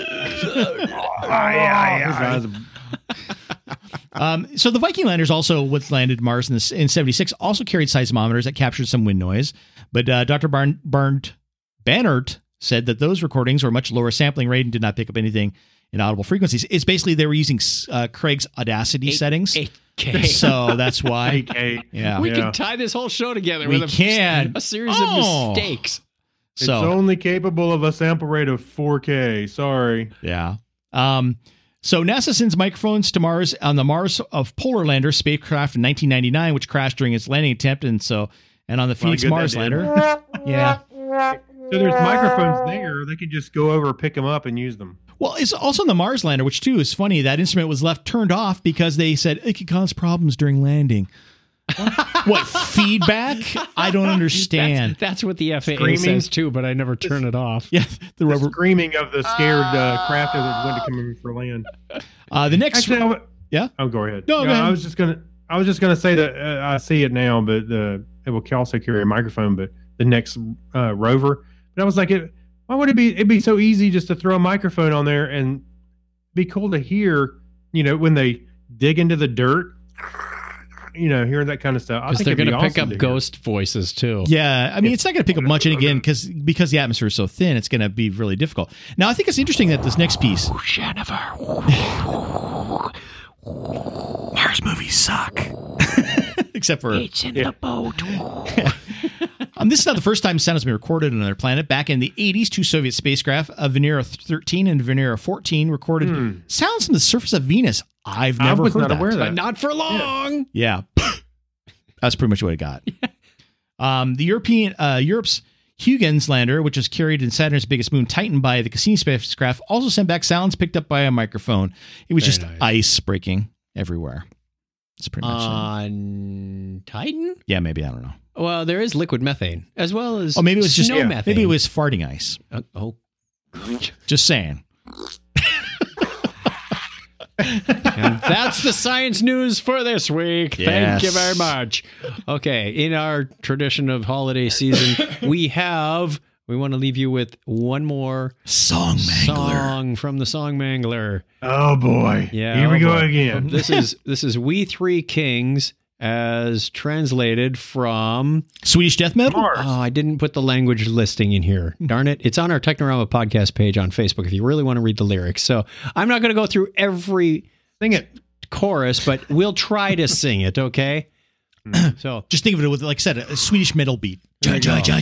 So the Viking landers also, what landed Mars in 76, also carried seismometers that captured some wind noise. But Dr. Bannert said that those recordings were much lower sampling rate and did not pick up anything in audible frequencies. It's basically they were using Craig's Audacity settings. 8K. So that's why. 8K. Yeah. We can tie this whole show together We with can. a series of mistakes. It's So only capable of a sample rate of 4K. Sorry. yeah. So NASA sends microphones to Mars on the Mars of Polar Lander spacecraft in 1999, which crashed during its landing attempt, and on the Phoenix Mars lander. Yeah. So there's microphones there. They can just go over, pick them up, and use them. Well, it's also on the Mars lander, which too is funny. That instrument was left turned off because they said it could cause problems during landing. What feedback? I don't understand. That's what the FAA Screaming. says too, but I never turn it off. Yeah, the The rubber. screaming of the scared craft that wanted to come in for land. The next. Actually, Yeah? Oh, go ahead. No, go ahead. I was just gonna say that I see it now, but it will also carry a microphone. But the next rover, but I was like, why would it be? It'd be so easy just to throw a microphone on there and be cool to hear. You know, when they dig into the dirt. You know, hearing that kind of stuff. Because they're going to pick up ghost voices too. Yeah, I mean, it's not going to pick up much, and again, because the atmosphere is so thin, it's going to be really difficult. Now, I think it's interesting that this next piece, Jennifer. Mars movies suck, except for It's in the boat. this is not the first time sound has been recorded on another planet. Back in the 80s, two Soviet spacecraft, Venera 13 and Venera 14, recorded sounds from the surface of Venus. I was not heard aware of that. But not for long. Yeah, that's pretty much what it got. The Europe's Huygens lander, which was carried in Saturn's biggest moon, Titan, by the Cassini spacecraft, also sent back sounds picked up by a microphone. It was Very just nice. ice breaking everywhere. That's pretty much it. On Titan? Yeah, maybe, I don't know. Well, there is liquid methane as well as Oh, maybe it was just snow methane. maybe it was farting ice. Oh. Just saying. And that's the science news for this week. Yes. Thank you very much. Okay, in our tradition of holiday season, we want to leave you with one more Song song from the Song Mangler. Oh boy! Yeah, here we go boy. again. This is We Three Kings as translated from Swedish death metal? Mars. Oh, I didn't put the language listing in here. Darn it. It's on our Technorama podcast page on Facebook if you really want to read the lyrics. So I'm not going to go through every Sing it. chorus, but we'll try to sing it, okay? So Just think of it with, like I said, a Swedish metal beat. you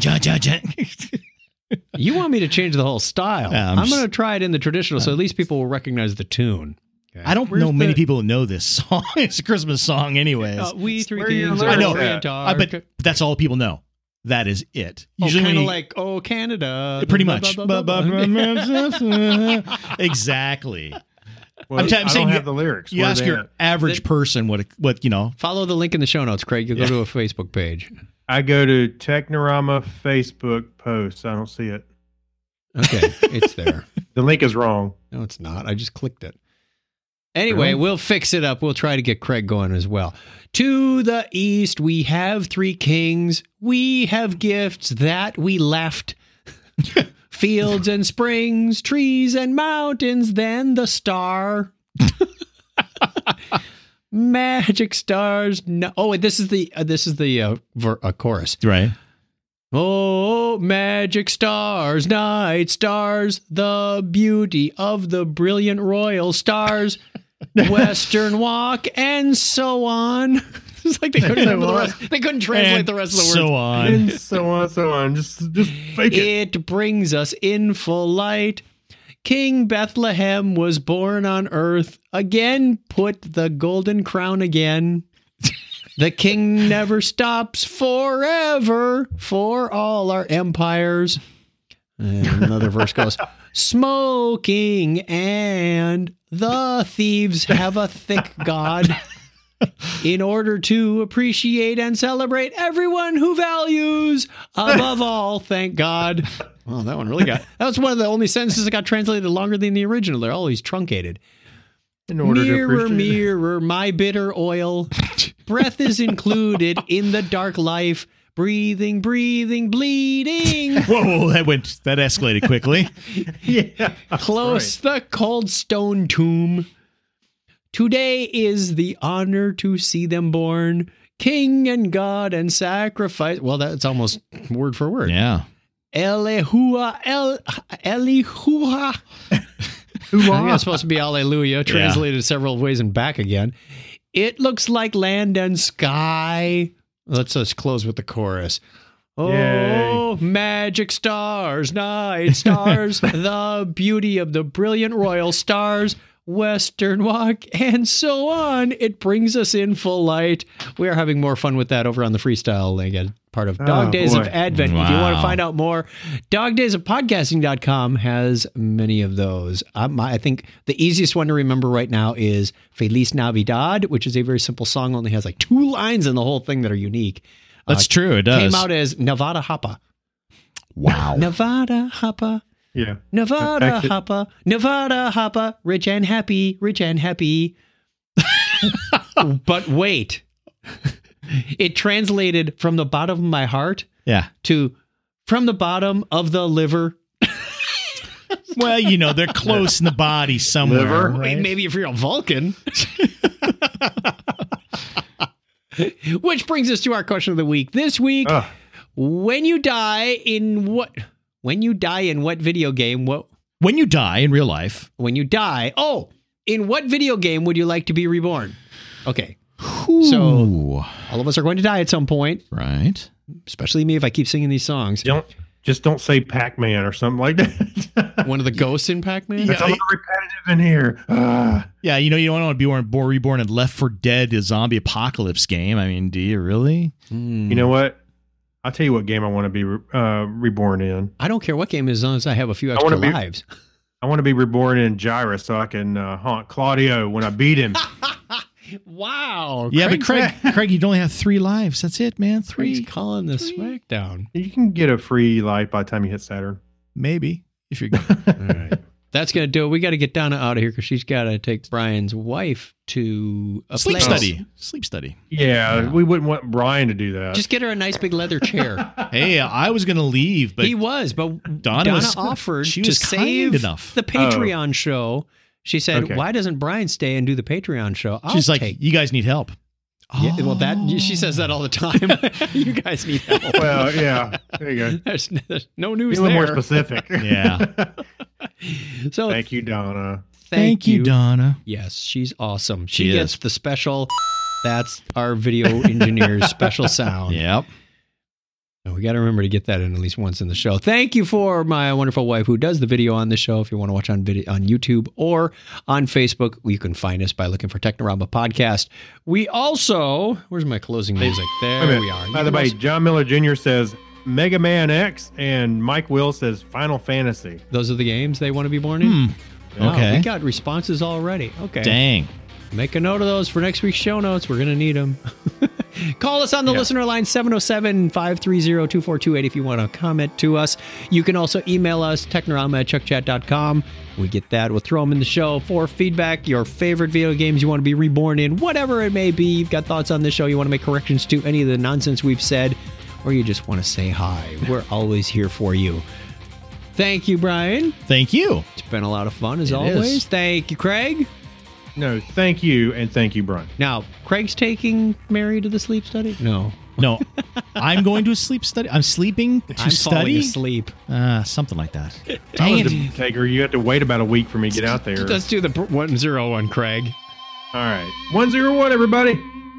want me to change the whole style. Yeah, I'm going to try it in the traditional so at least people will recognize the tune. Okay. I don't know many people who know this song. It's a Christmas song anyways. We Three Where are your Kings. lyrics I know, at? but that's all people know. That is it. Usually kind when of you- like, oh, Canada. pretty much. Blah, blah, blah, blah. Exactly. Well, I'm saying I don't you- have the lyrics. You Where ask they your at? average person what you know. Follow the link in the show notes, Craig. You'll go to a Facebook page. I go to Technorama Facebook posts. I don't see it. Okay, it's there. The link is wrong. No, it's not. I just clicked it. Anyway, we'll fix it up. We'll try to get Craig going as well. To the east, we have three kings. We have gifts that we left. Fields and springs, trees and mountains, then the star. Magic stars. No. Oh, and this is the chorus. Right. Oh, magic stars, night stars, the beauty of the brilliant royal stars, Western walk, and so on. It's like they couldn't remember the rest. They couldn't translate the rest of the words. So on. And so on, so on. Just fake it. It brings us in full light. King Bethlehem was born on earth. Again, put the golden crown again. The king never stops forever for all our empires. And another verse goes, smoking and the thieves have a thick God. In order to appreciate and celebrate everyone who values above all, thank God. Well, that one really got... That was one of the only sentences that got translated longer than the original. They're always truncated. In order to Mirror, appreciate it. mirror, my bitter oil. Breath is included in the dark life. Breathing, breathing, bleeding. Whoa, that escalated quickly. Yeah. Close the cold stone tomb. Today is the honor to see them born. King and God and sacrifice. Well, that's almost word for word. Yeah. Elihua. I think it's supposed to be Alleluia, translated several ways and back again. It looks like land and sky. Let's just close with the chorus. Oh, Yay. magic stars, night stars, the beauty of the brilliant royal stars, Western Walk, and so on. It brings us in full light. We are having more fun with that over on the freestyle link as part of Dog Days of Advent. If you want to find out more, dogdaysofpodcasting.com has many of those. I think the easiest one to remember right now is Feliz Navidad, which is a very simple song, only has like 2 lines in the whole thing that are unique. That's true. It does. Came out as Nevada Hoppa. Wow. Nevada Hoppa. Yeah. Nevada Hoppa. Nevada Hoppa. Rich and happy. Rich and happy. But wait. It translated from the bottom of my heart to from the bottom of the liver. Well, you know, they're close in the body somewhere. Liver? Right? Maybe if you're a Vulcan. Which brings us to our question of the week. This week, when you die in what video game? When you die in real life. When you die. Oh, in what video game would you like to be reborn? Okay. So all of us are going to die at some point. Right. Especially me if I keep singing these songs. Don't say Pac-Man or something like that. One of the ghosts in Pac-Man? It's a little repetitive in here. Yeah, you know, you don't want to be reborn in Left 4 Dead, a zombie apocalypse game. I mean, do you really? You know what? I'll tell you what game I want to be reborn in. I don't care what game, as long as I have a few extra lives. I want to be reborn in Gyra so I can haunt Claudio when I beat him. Wow. Yeah, but Craig, you'd only have 3 lives. That's it, man. 3. He's calling the SmackDown. You can get a free life by the time you hit Saturn. Maybe, if you're good. All right. That's going to do it. We got to get Donna out of here because she's got to take Brian's wife to a Sleep place. study. Yeah, we wouldn't want Brian to do that. Just get her a nice big leather chair. Hey, I was going to leave, but he was, but Donna offered she to was save enough. the Patreon show. She said, Okay. why doesn't Brian stay and do the Patreon show? She's like, you guys need help. Yeah, well, she says that all the time. You guys need help. Well, yeah. There you go. There's no news Be a little there. more specific. Yeah. So Thank you, Donna. Thank you, Donna. Yes, she's awesome. She She gets is. the special. That's our video engineer's special sound. Yep. And we got to remember to get that in at least once in the show. Thank you for my wonderful wife who does the video on the show. If you want to watch on video on YouTube or on Facebook, you can find us by looking for Technorama Podcast. We also, where's my closing music? There we are. By the way, John Miller Jr. says Mega Man X, and Mike Will says Final Fantasy. Those are the games they want to be born in? Wow, Okay. we got responses already. Okay. Dang. Make a note of those for next week's show notes. We're going to need them. Call us on the listener line, 707-530-2428 if you want to comment to us. You can also email us, technorama@chuckchat.com. We get that. We'll throw them in the show for feedback, your favorite video games you want to be reborn in, whatever it may be. You've got thoughts on the show. You want to make corrections to any of the nonsense we've said, or you just want to say hi. We're always here for you. Thank you, Brian. Thank you. It's been a lot of fun, as It always. is. Thank you, Craig. No, thank you, and thank you, Brian. Now, Craig's taking Mary to the sleep study? No. No, I'm going to a sleep study. I'm sleeping to I'm falling study. asleep. Something like that. I was to take her. You have to wait about a week for me to get out there. Let's do the 101, Craig. All right. 101, everybody.